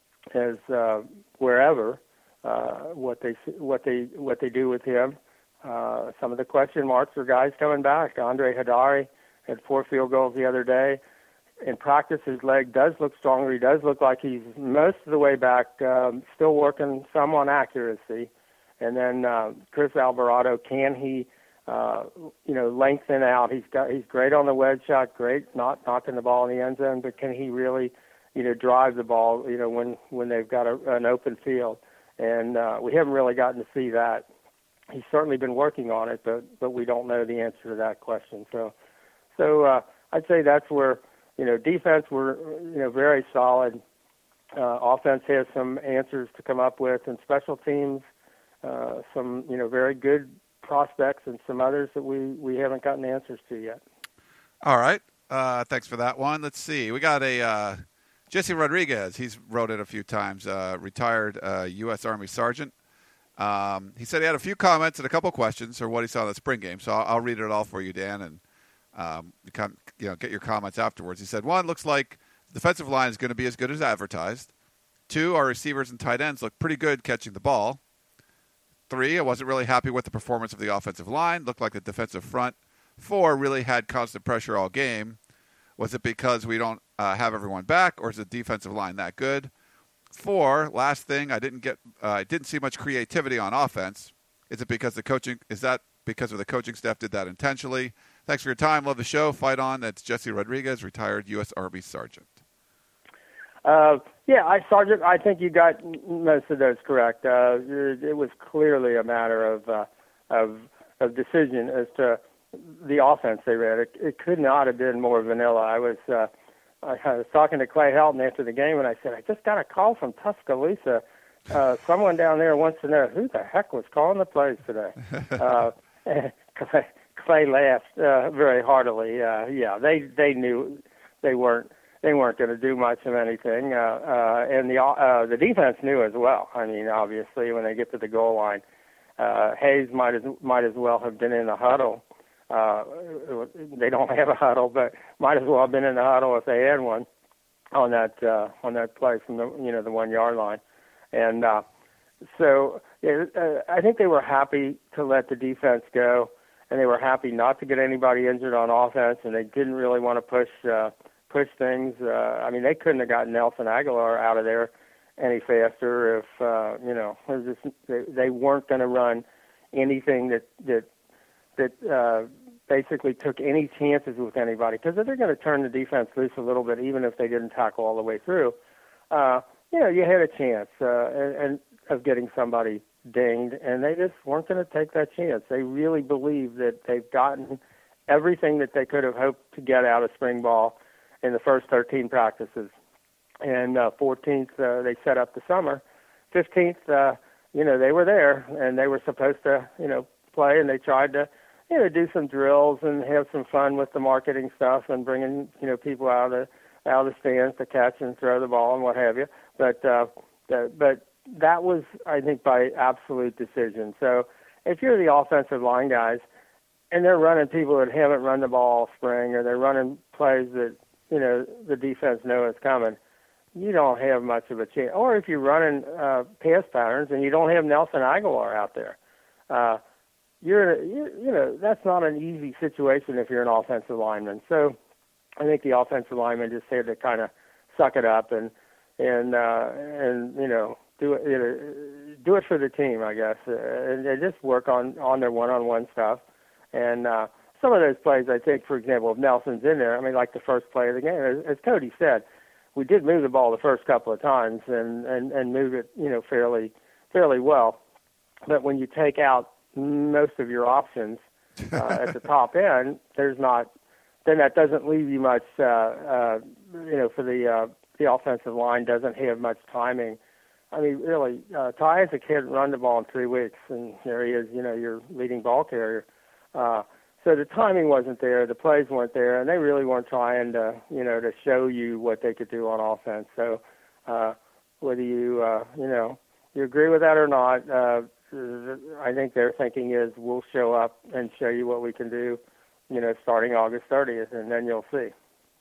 as uh, wherever uh, what they what they what they do with him. Uh, some of the question marks are guys coming back. Andre Hadari had four field goals the other day. In practice, his leg does look stronger. He does look like he's most of the way back, um, still working some on accuracy. And then uh, Chris Alvarado, can he, uh, you know, lengthen out? He's got he's great on the wedge shot, great not knocking the ball in the end zone, but can he really, you know, drive the ball, you know, when when they've got a, an open field? And uh, we haven't really gotten to see that. He's certainly been working on it, but but we don't know the answer to that question. So, so uh, I'd say that's where. You know, defense, we're, you know, very solid. Uh, offense has some answers to come up with, and special teams, uh, some, you know, very good prospects and some others that we, we haven't gotten answers to yet. All right. Uh, thanks for that one. Let's see. We got a uh, Jesse Rodriguez. He's wrote it a few times. Uh, retired uh, U S Army sergeant. Um, he said he had a few comments and a couple questions for what he saw in the spring game. So I'll, I'll read it all for you, Dan, and um, you, can, you know, get your comments afterwards. He said, one, looks like the defensive line is going to be as good as advertised. Two, our receivers and tight ends look pretty good catching the ball. Three, I wasn't really happy with the performance of the offensive line. Looked like the defensive front four really had constant pressure all game. Was it because we don't uh, have everyone back, or is the defensive line that good? Four, last thing, I didn't get, uh, I didn't see much creativity on offense. Is it because the coaching? Is that because of the coaching staff did that intentionally? Thanks for your time. Love the show. Fight on. That's Jesse Rodriguez, retired U S Army sergeant. Uh, yeah, I, Sergeant, I think you got most of those correct. Uh, it, it was clearly a matter of uh, of of decision as to the offense they ran. It, it could not have been more vanilla. I was uh, I was talking to Clay Helton after the game, and I said, I just got a call from Tuscaloosa. Uh, someone down there wants to know who the heck was calling the plays today. uh, Clay, Clay laughed uh, very heartily. Uh, yeah, they they knew they weren't. They weren't going to do much of anything, uh, uh, and the uh, the defense knew as well. I mean, obviously, when they get to the goal line, uh, Hayes might as might as well have been in the huddle. Uh, they don't have a huddle, but might as well have been in the huddle if they had one on that uh, on that play from the you know the one yard line, and uh, so yeah, uh, I think they were happy to let the defense go, and they were happy not to get anybody injured on offense, and they didn't really want to push. Uh, push things. Uh, I mean, they couldn't have gotten Nelson Aguilar out of there any faster if, uh, you know, it was just, they, they weren't going to run anything that, that, that uh, basically took any chances with anybody. Because if they're going to turn the defense loose a little bit, even if they didn't tackle all the way through, uh, you know, you had a chance uh, and, and of getting somebody dinged, and they just weren't going to take that chance. They really believe that they've gotten everything that they could have hoped to get out of spring ball in the first thirteen practices. And uh, fourteenth, uh, they set up the summer. fifteenth, uh, you know, they were there, and they were supposed to, you know, play, and they tried to, you know, do some drills and have some fun with the marketing stuff and bringing, you know, people out of the, out of the stands to catch and throw the ball and what have you. But, uh, the, but that was, I think, by absolute decision. So if you're the offensive line guys, and they're running people that haven't run the ball all spring, or they're running plays that, you know, the defense know it's coming, you don't have much of a chance. Or if you're running uh, pass patterns and you don't have Nelson Aguilar out there, uh, you're, you're, you know, that's not an easy situation if you're an offensive lineman. So I think the offensive lineman just had to kind of suck it up and, and, uh, and, you know, do it, you know, do it for the team, I guess, uh, and, and just work on, on their one-on-one stuff. And, uh, some of those plays, I think, for example, if Nelson's in there, I mean, like the first play of the game, as, as Cody said, we did move the ball the first couple of times and, and, and move it, you know, fairly fairly well. But when you take out most of your options uh, at the top end, there's not, then that doesn't leave you much, uh, uh, you know, for the uh, the offensive line doesn't have much timing. I mean, really, uh, Ty Isaac hadn't run the ball in three weeks, and there he is, you know, your leading ball carrier. Uh, So the timing wasn't there, the plays weren't there, and they really weren't trying to, you know, to show you what they could do on offense. So uh, whether you, uh, you know, you agree with that or not, uh, I think their thinking is we'll show up and show you what we can do, you know, starting August thirtieth, and then you'll see.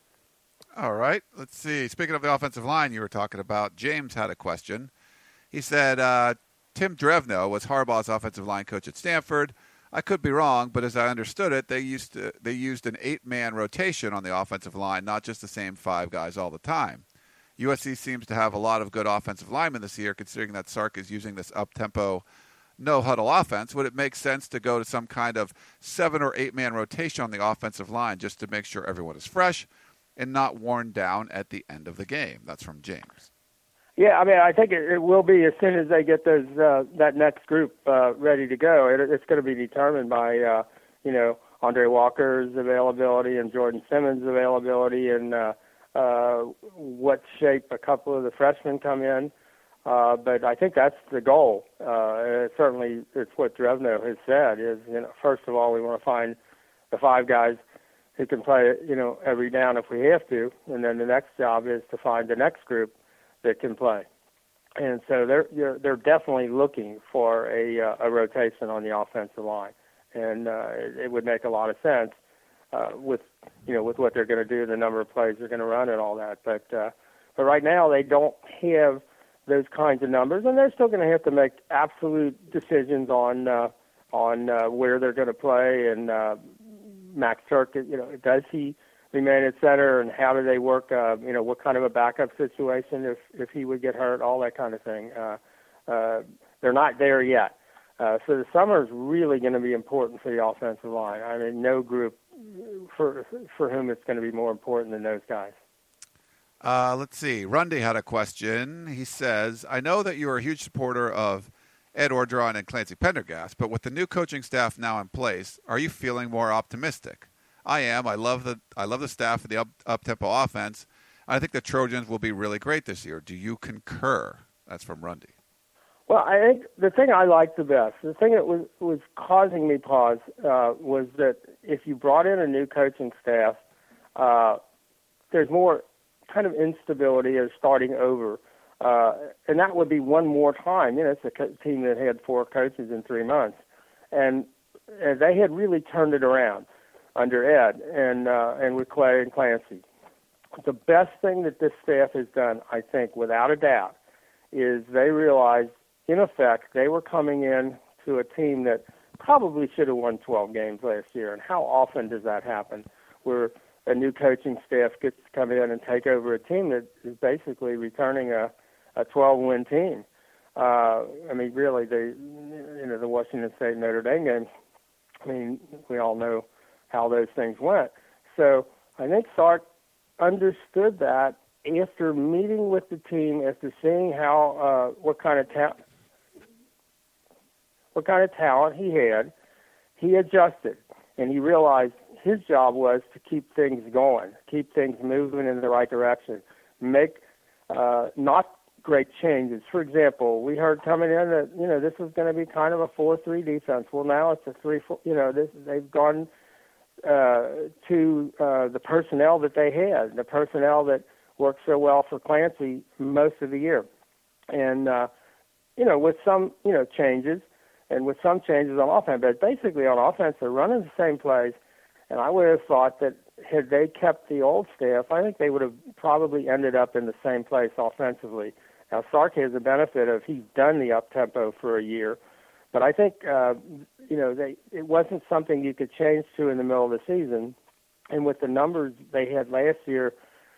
All right. Let's see. Speaking of the offensive line you were talking about, James had a question. He said, uh, Tim Drevno was Harbaugh's offensive line coach at Stanford. I could be wrong, but as I understood it, they used to, they used an eight-man rotation on the offensive line, not just the same five guys all the time. U S C seems to have a lot of good offensive linemen this year, considering that Sark is using this up-tempo, no-huddle offense. Would it make sense to go to some kind of seven- or eight-man rotation on the offensive line just to make sure everyone is fresh and not worn down at the end of the game? That's from James. Yeah, I mean, I think it, it will be as soon as they get those uh, that next group uh, ready to go. It, it's going to be determined by, uh, you know, Andre Walker's availability and Jordan Simmons' availability and uh, uh, what shape a couple of the freshmen come in. Uh, but I think that's the goal. Uh, it certainly, it's what Drevno has said is, you know, first of all, we want to find the five guys who can play, you know, every down if we have to, and then the next job is to find the next group that can play. And so they're they're, they're definitely looking for a uh, a rotation on the offensive line, and uh, it, it would make a lot of sense uh, with you know with what they're going to do, the number of plays they're going to run, and all that. But uh, but right now they don't have those kinds of numbers, and they're still going to have to make absolute decisions on uh, on uh, where they're going to play. And uh, Max Turk, you know, does he remain at center, and how do they work? Uh, you know, what kind of a backup situation if if he would get hurt, all that kind of thing. Uh, uh, they're not there yet. Uh, so the summer is really going to be important for the offensive line. I mean, no group for for whom it's going to be more important than those guys. Uh, let's see. Rundy had a question. He says, I know that you are a huge supporter of Ed Orgeron and Clancy Pendergast, but with the new coaching staff now in place, are you feeling more optimistic? I am. I love the I love the staff of the up, up-tempo offense. I think the Trojans will be really great this year. Do you concur? That's from Rundy. Well, I think the thing I liked the best, the thing that was, was causing me pause, uh, was that if you brought in a new coaching staff, uh, there's more kind of instability or starting over. Uh, and that would be one more time. You know, it's a co- team that had four coaches in three months. And, and they had really turned it around under Ed and uh, and with Clay and Clancy. The best thing that this staff has done, I think, without a doubt, is they realized, in effect, they were coming in to a team that probably should have won twelve games last year. And how often does that happen, where a new coaching staff gets to come in and take over a team that is basically returning a, a twelve-win team? Uh, I mean, really, the you know the Washington State Notre Dame game. I mean, we all know how those things went. So I think Sark understood that after meeting with the team, after seeing how uh, what kind of ta- what kind of talent he had, he adjusted, and he realized his job was to keep things going, keep things moving in the right direction, make uh, not great changes. For example, we heard coming in that you know this was going to be kind of a four three defense. Well, now it's a three four. You know, this they've gone uh, to uh, the personnel that they had, the personnel that worked so well for Clancy most of the year, and uh, you know with some you know changes and with some changes on offense, but basically on offense they're running the same plays. And I would have thought that had they kept the old staff, I think they would have probably ended up in the same place offensively. Now, Sark has the benefit of he's done the up-tempo for a year, but I think, uh, you know, they, it wasn't something you could change to in the middle of the season. And with the numbers they had last year,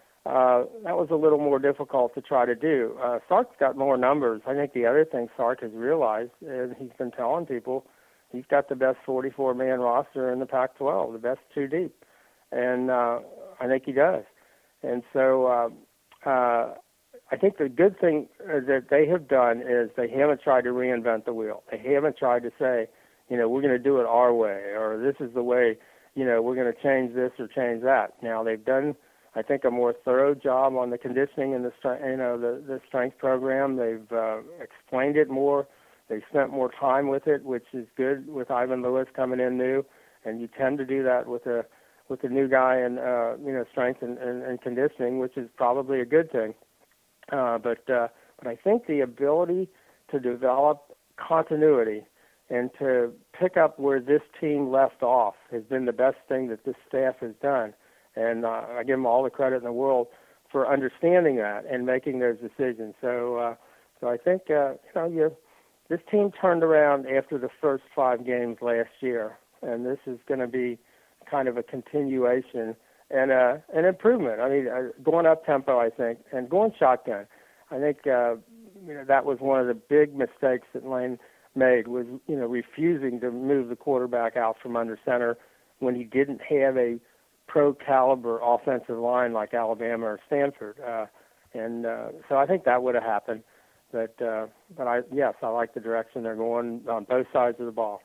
uh, that was a little more difficult to try to do. Uh, Sark's got more numbers. I think the other thing Sark has realized, and he's been telling people, he's got the best forty-four man roster in the Pac twelve, the best two deep, and uh, I think he does. And so uh, uh, I think the good thing that they have done is they haven't tried to reinvent the wheel. They haven't tried to say, you know, we're going to do it our way, or this is the way, you know, we're going to change this or change that. Now they've done, I think, a more thorough job on the conditioning and the you know the, the strength program. They've uh, explained it more. They spent more time with it, which is good with Ivan Lewis coming in new, and you tend to do that with a with a new guy in uh, you know strength and, and, and conditioning, which is probably a good thing. Uh, but uh, but I think the ability to develop continuity and to pick up where this team left off has been the best thing that this staff has done, and uh, I give them all the credit in the world for understanding that and making those decisions. So uh, so I think uh, you know you. This team turned around after the first five games last year, and this is going to be kind of a continuation and uh, an improvement. I mean, uh, going up tempo, I think, and going shotgun. I think uh, you know that was one of the big mistakes that Lane made, was you know refusing to move the quarterback out from under center when he didn't have a pro caliber offensive line like Alabama or Stanford, uh, and uh, so I think that would have happened. But, uh, but I yes, I like the direction they're going on both sides of the ball.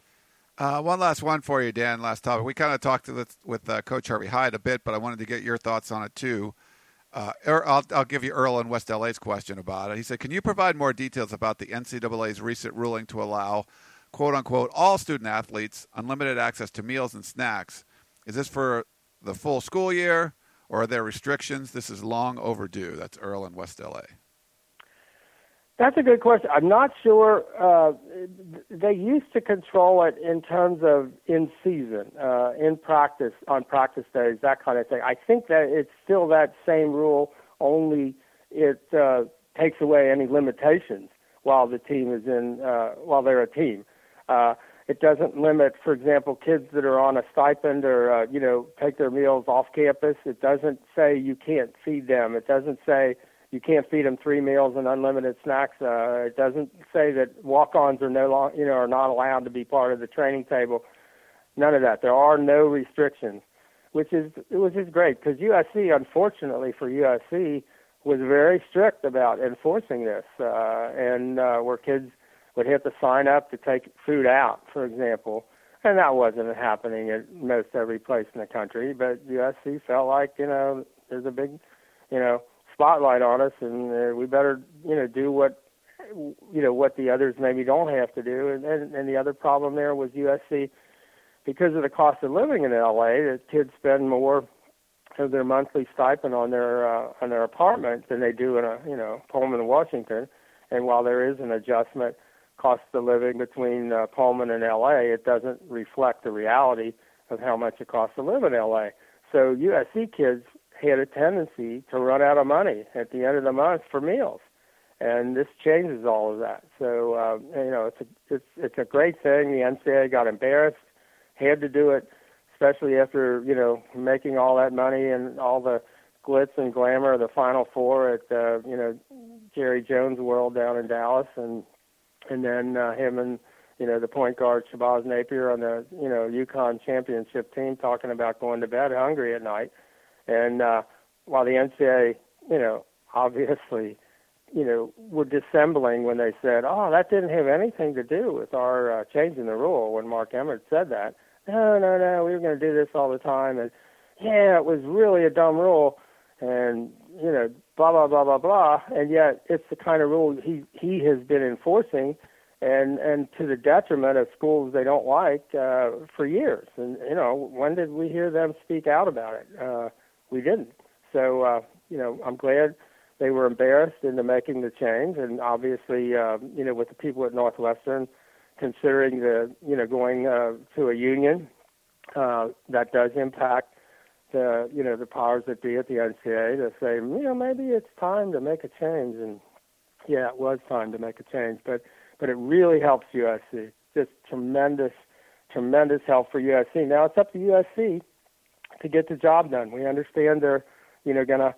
Uh, one last one for you, Dan, last topic. We kind of talked to this, with uh, Coach Harvey Hyde a bit, but I wanted to get your thoughts on it too. Uh, I'll, I'll give you Earl in West L A's question about it. He said, can you provide more details about the N C double A's recent ruling to allow, quote-unquote, all student athletes unlimited access to meals and snacks? Is this for the full school year, or are there restrictions? This is long overdue. That's Earl in West L A. That's a good question. I'm not sure. Uh, they used to control it in terms of in season, uh, in practice, on practice days, that kind of thing. I think that it's still that same rule, only it uh, takes away any limitations while the team is in, uh, while they're a team. Uh, it doesn't limit, for example, kids that are on a stipend or, uh, you know, take their meals off campus. It doesn't say you can't feed them. It doesn't say you can't feed them three meals and unlimited snacks. Uh, it doesn't say that walk-ons are no long, you know, are not allowed to be part of the training table. None of that. There are no restrictions, which is which is great because U S C, unfortunately for U S C, was very strict about enforcing this, uh, and uh, where kids would have to sign up to take food out, for example, and that wasn't happening at most every place in the country. But U S C felt like, you know, there's a big, you know, spotlight on us, and uh, we better, you know, do what, you know, what the others maybe don't have to do. And, and, and the other problem there was U S C, because of the cost of living in L A, that kids spend more of their monthly stipend on their uh, on their apartment than they do in a, you know, Pullman, Washington. And while there is an adjustment cost of living between uh, Pullman and L A, it doesn't reflect the reality of how much it costs to live in L A. So U S C kids had a tendency to run out of money at the end of the month for meals, and this changes all of that. So uh, you know, it's a it's it's a great thing. The N C double A got embarrassed, had to do it, especially after, you know, making all that money and all the glitz and glamour of the Final Four at uh, you know, Jerry Jones' World down in Dallas, and and then uh, him and, you know, the point guard Shabazz Napier on the, you know, UConn championship team talking about going to bed hungry at night. And uh, while the N C double A, you know, obviously, you know, were dissembling when they said, oh, that didn't have anything to do with our uh, changing the rule, when Mark Emmert said that. No, no, no, we were going to do this all the time. And, yeah, it was really a dumb rule. And, you know, blah, blah, blah, blah, blah. And yet it's the kind of rule he, he has been enforcing, and, and to the detriment of schools they don't like uh, for years. And, you know, when did we hear them speak out about it? Uh, we didn't. So, uh, you know, I'm glad they were embarrassed into making the change. And obviously, uh, you know, with the people at Northwestern considering the, you know, going uh, to a union, uh, that does impact the, you know, the powers that be at the N C double A to say, you know, maybe it's time to make a change. And yeah, it was time to make a change, but, but it really helps U S C. Just tremendous, tremendous help for U S C. Now it's up to U S C to get the job done. We understand they're, you know, going to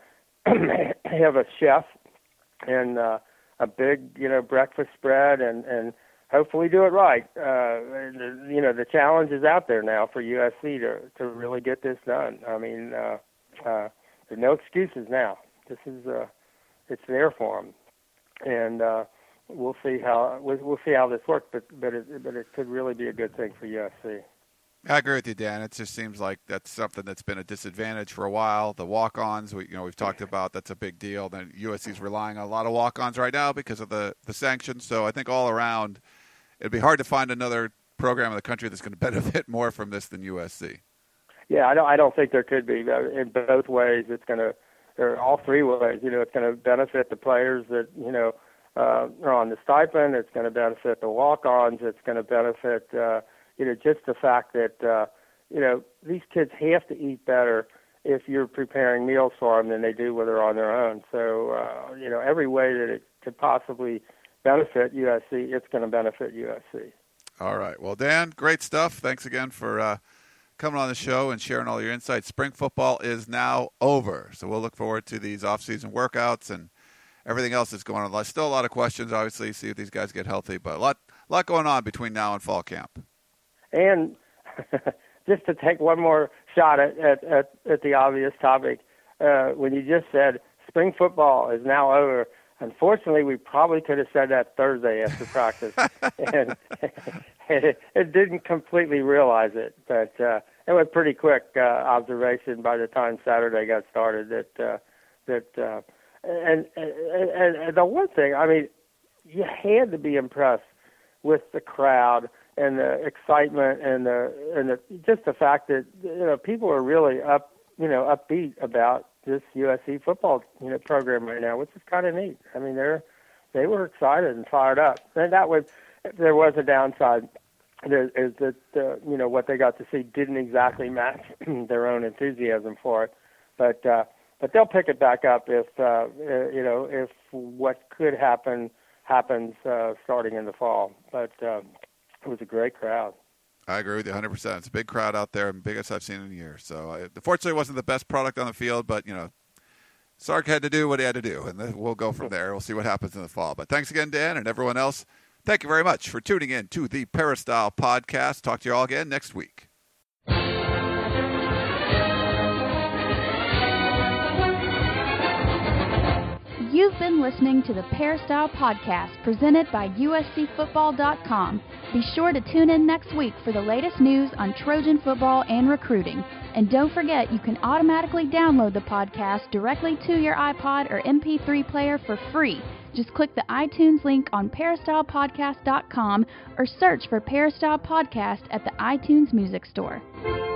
have a chef and uh, a big, you know, breakfast spread, and, and hopefully do it right. Uh, you know, the challenge is out there now for U S C to, to really get this done. I mean, uh, uh, there's no excuses now. This is, uh, it's there for them. And uh, we'll see how, we'll, we'll see how this works, but, but, it, but it could really be a good thing for U S C. I agree with you, Dan. It just seems like that's something that's been a disadvantage for a while. The walk-ons, we, you know, we've talked about, that's a big deal. Then U S C's relying on a lot of walk-ons right now because of the, the sanctions. So I think all around, it'd be hard to find another program in the country that's going to benefit more from this than U S C. Yeah, I don't. I don't think there could be. In both ways, it's going to, or all three ways. You know, it's going to benefit the players that, you know, uh, are on the stipend. It's going to benefit the walk-ons. It's going to benefit. Uh, You know, just the fact that, uh, you know, these kids have to eat better if you're preparing meals for them than they do when they're on their own. So, uh, you know, every way that it could possibly benefit U S C, it's going to benefit U S C. All right. Well, Dan, great stuff. Thanks again for uh, coming on the show and sharing all your insights. Spring football is now over, so we'll look forward to these off-season workouts and everything else that's going on. There's still a lot of questions, obviously, see if these guys get healthy, but a lot, lot going on between now and fall camp. And just to take one more shot at, at, at, at the obvious topic, uh, when you just said spring football is now over, unfortunately, we probably could have said that Thursday after practice. and it, it didn't completely realize it, but uh, it was pretty quick uh, observation by the time Saturday got started. That uh, that uh, and, and, and the one thing, I mean, you had to be impressed with the crowd and the excitement and the and the, just the fact that, you know, people are really up you know, upbeat about this U S C football, you know, program right now, which is kind of neat. I mean, they're they were excited and fired up. And that was, if there was a downside, there is that uh, you know, what they got to see didn't exactly match their own enthusiasm for it. But uh, but they'll pick it back up if uh, you know, if what could happen happens uh, starting in the fall. But um, it was a great crowd. I agree with you one hundred percent. It's a big crowd out there, and biggest I've seen in years. So, uh, unfortunately, it wasn't the best product on the field, but, you know, Sark had to do what he had to do, and then we'll go from there. We'll see what happens in the fall. But thanks again, Dan, and everyone else. Thank you very much for tuning in to the Peristyle Podcast. Talk to you all again next week. You've been listening to the Peristyle Podcast presented by U S C Football dot com. Be sure to tune in next week for the latest news on Trojan football and recruiting. And don't forget, you can automatically download the podcast directly to your iPod or M P three player for free. Just click the iTunes link on Peristyle Podcast dot com or search for Peristyle Podcast at the iTunes Music Store.